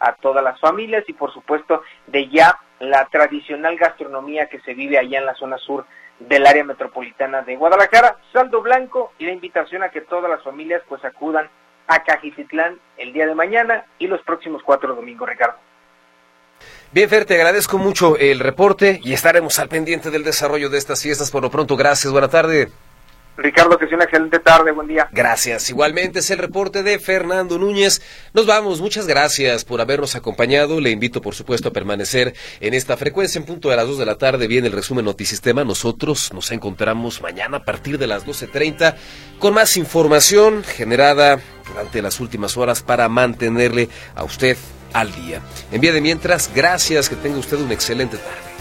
a todas las familias y por supuesto de ya la tradicional gastronomía que se vive allá en la zona sur del área metropolitana de Guadalajara. Saldo blanco y la invitación a que todas las familias pues acudan a Cajititlán el día de mañana y los próximos cuatro domingos, Ricardo.
Bien, Fer, te agradezco mucho el reporte y estaremos al pendiente del desarrollo de estas fiestas. Por lo pronto, gracias, buena tarde.
Ricardo, que sea una excelente tarde, buen día.
Gracias, igualmente es el reporte de Fernando Núñez. Nos vamos, muchas gracias por habernos acompañado. Le invito, por supuesto, a permanecer en esta frecuencia. En punto de las dos de la tarde viene el resumen Notisistema. Nosotros nos encontramos mañana a partir de las doce treinta con más información generada durante las últimas horas para mantenerle a usted al día. En vía de mientras, gracias, que tenga usted una excelente tarde.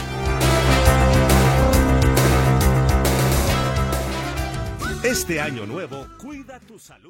Este año nuevo, cuida tu salud.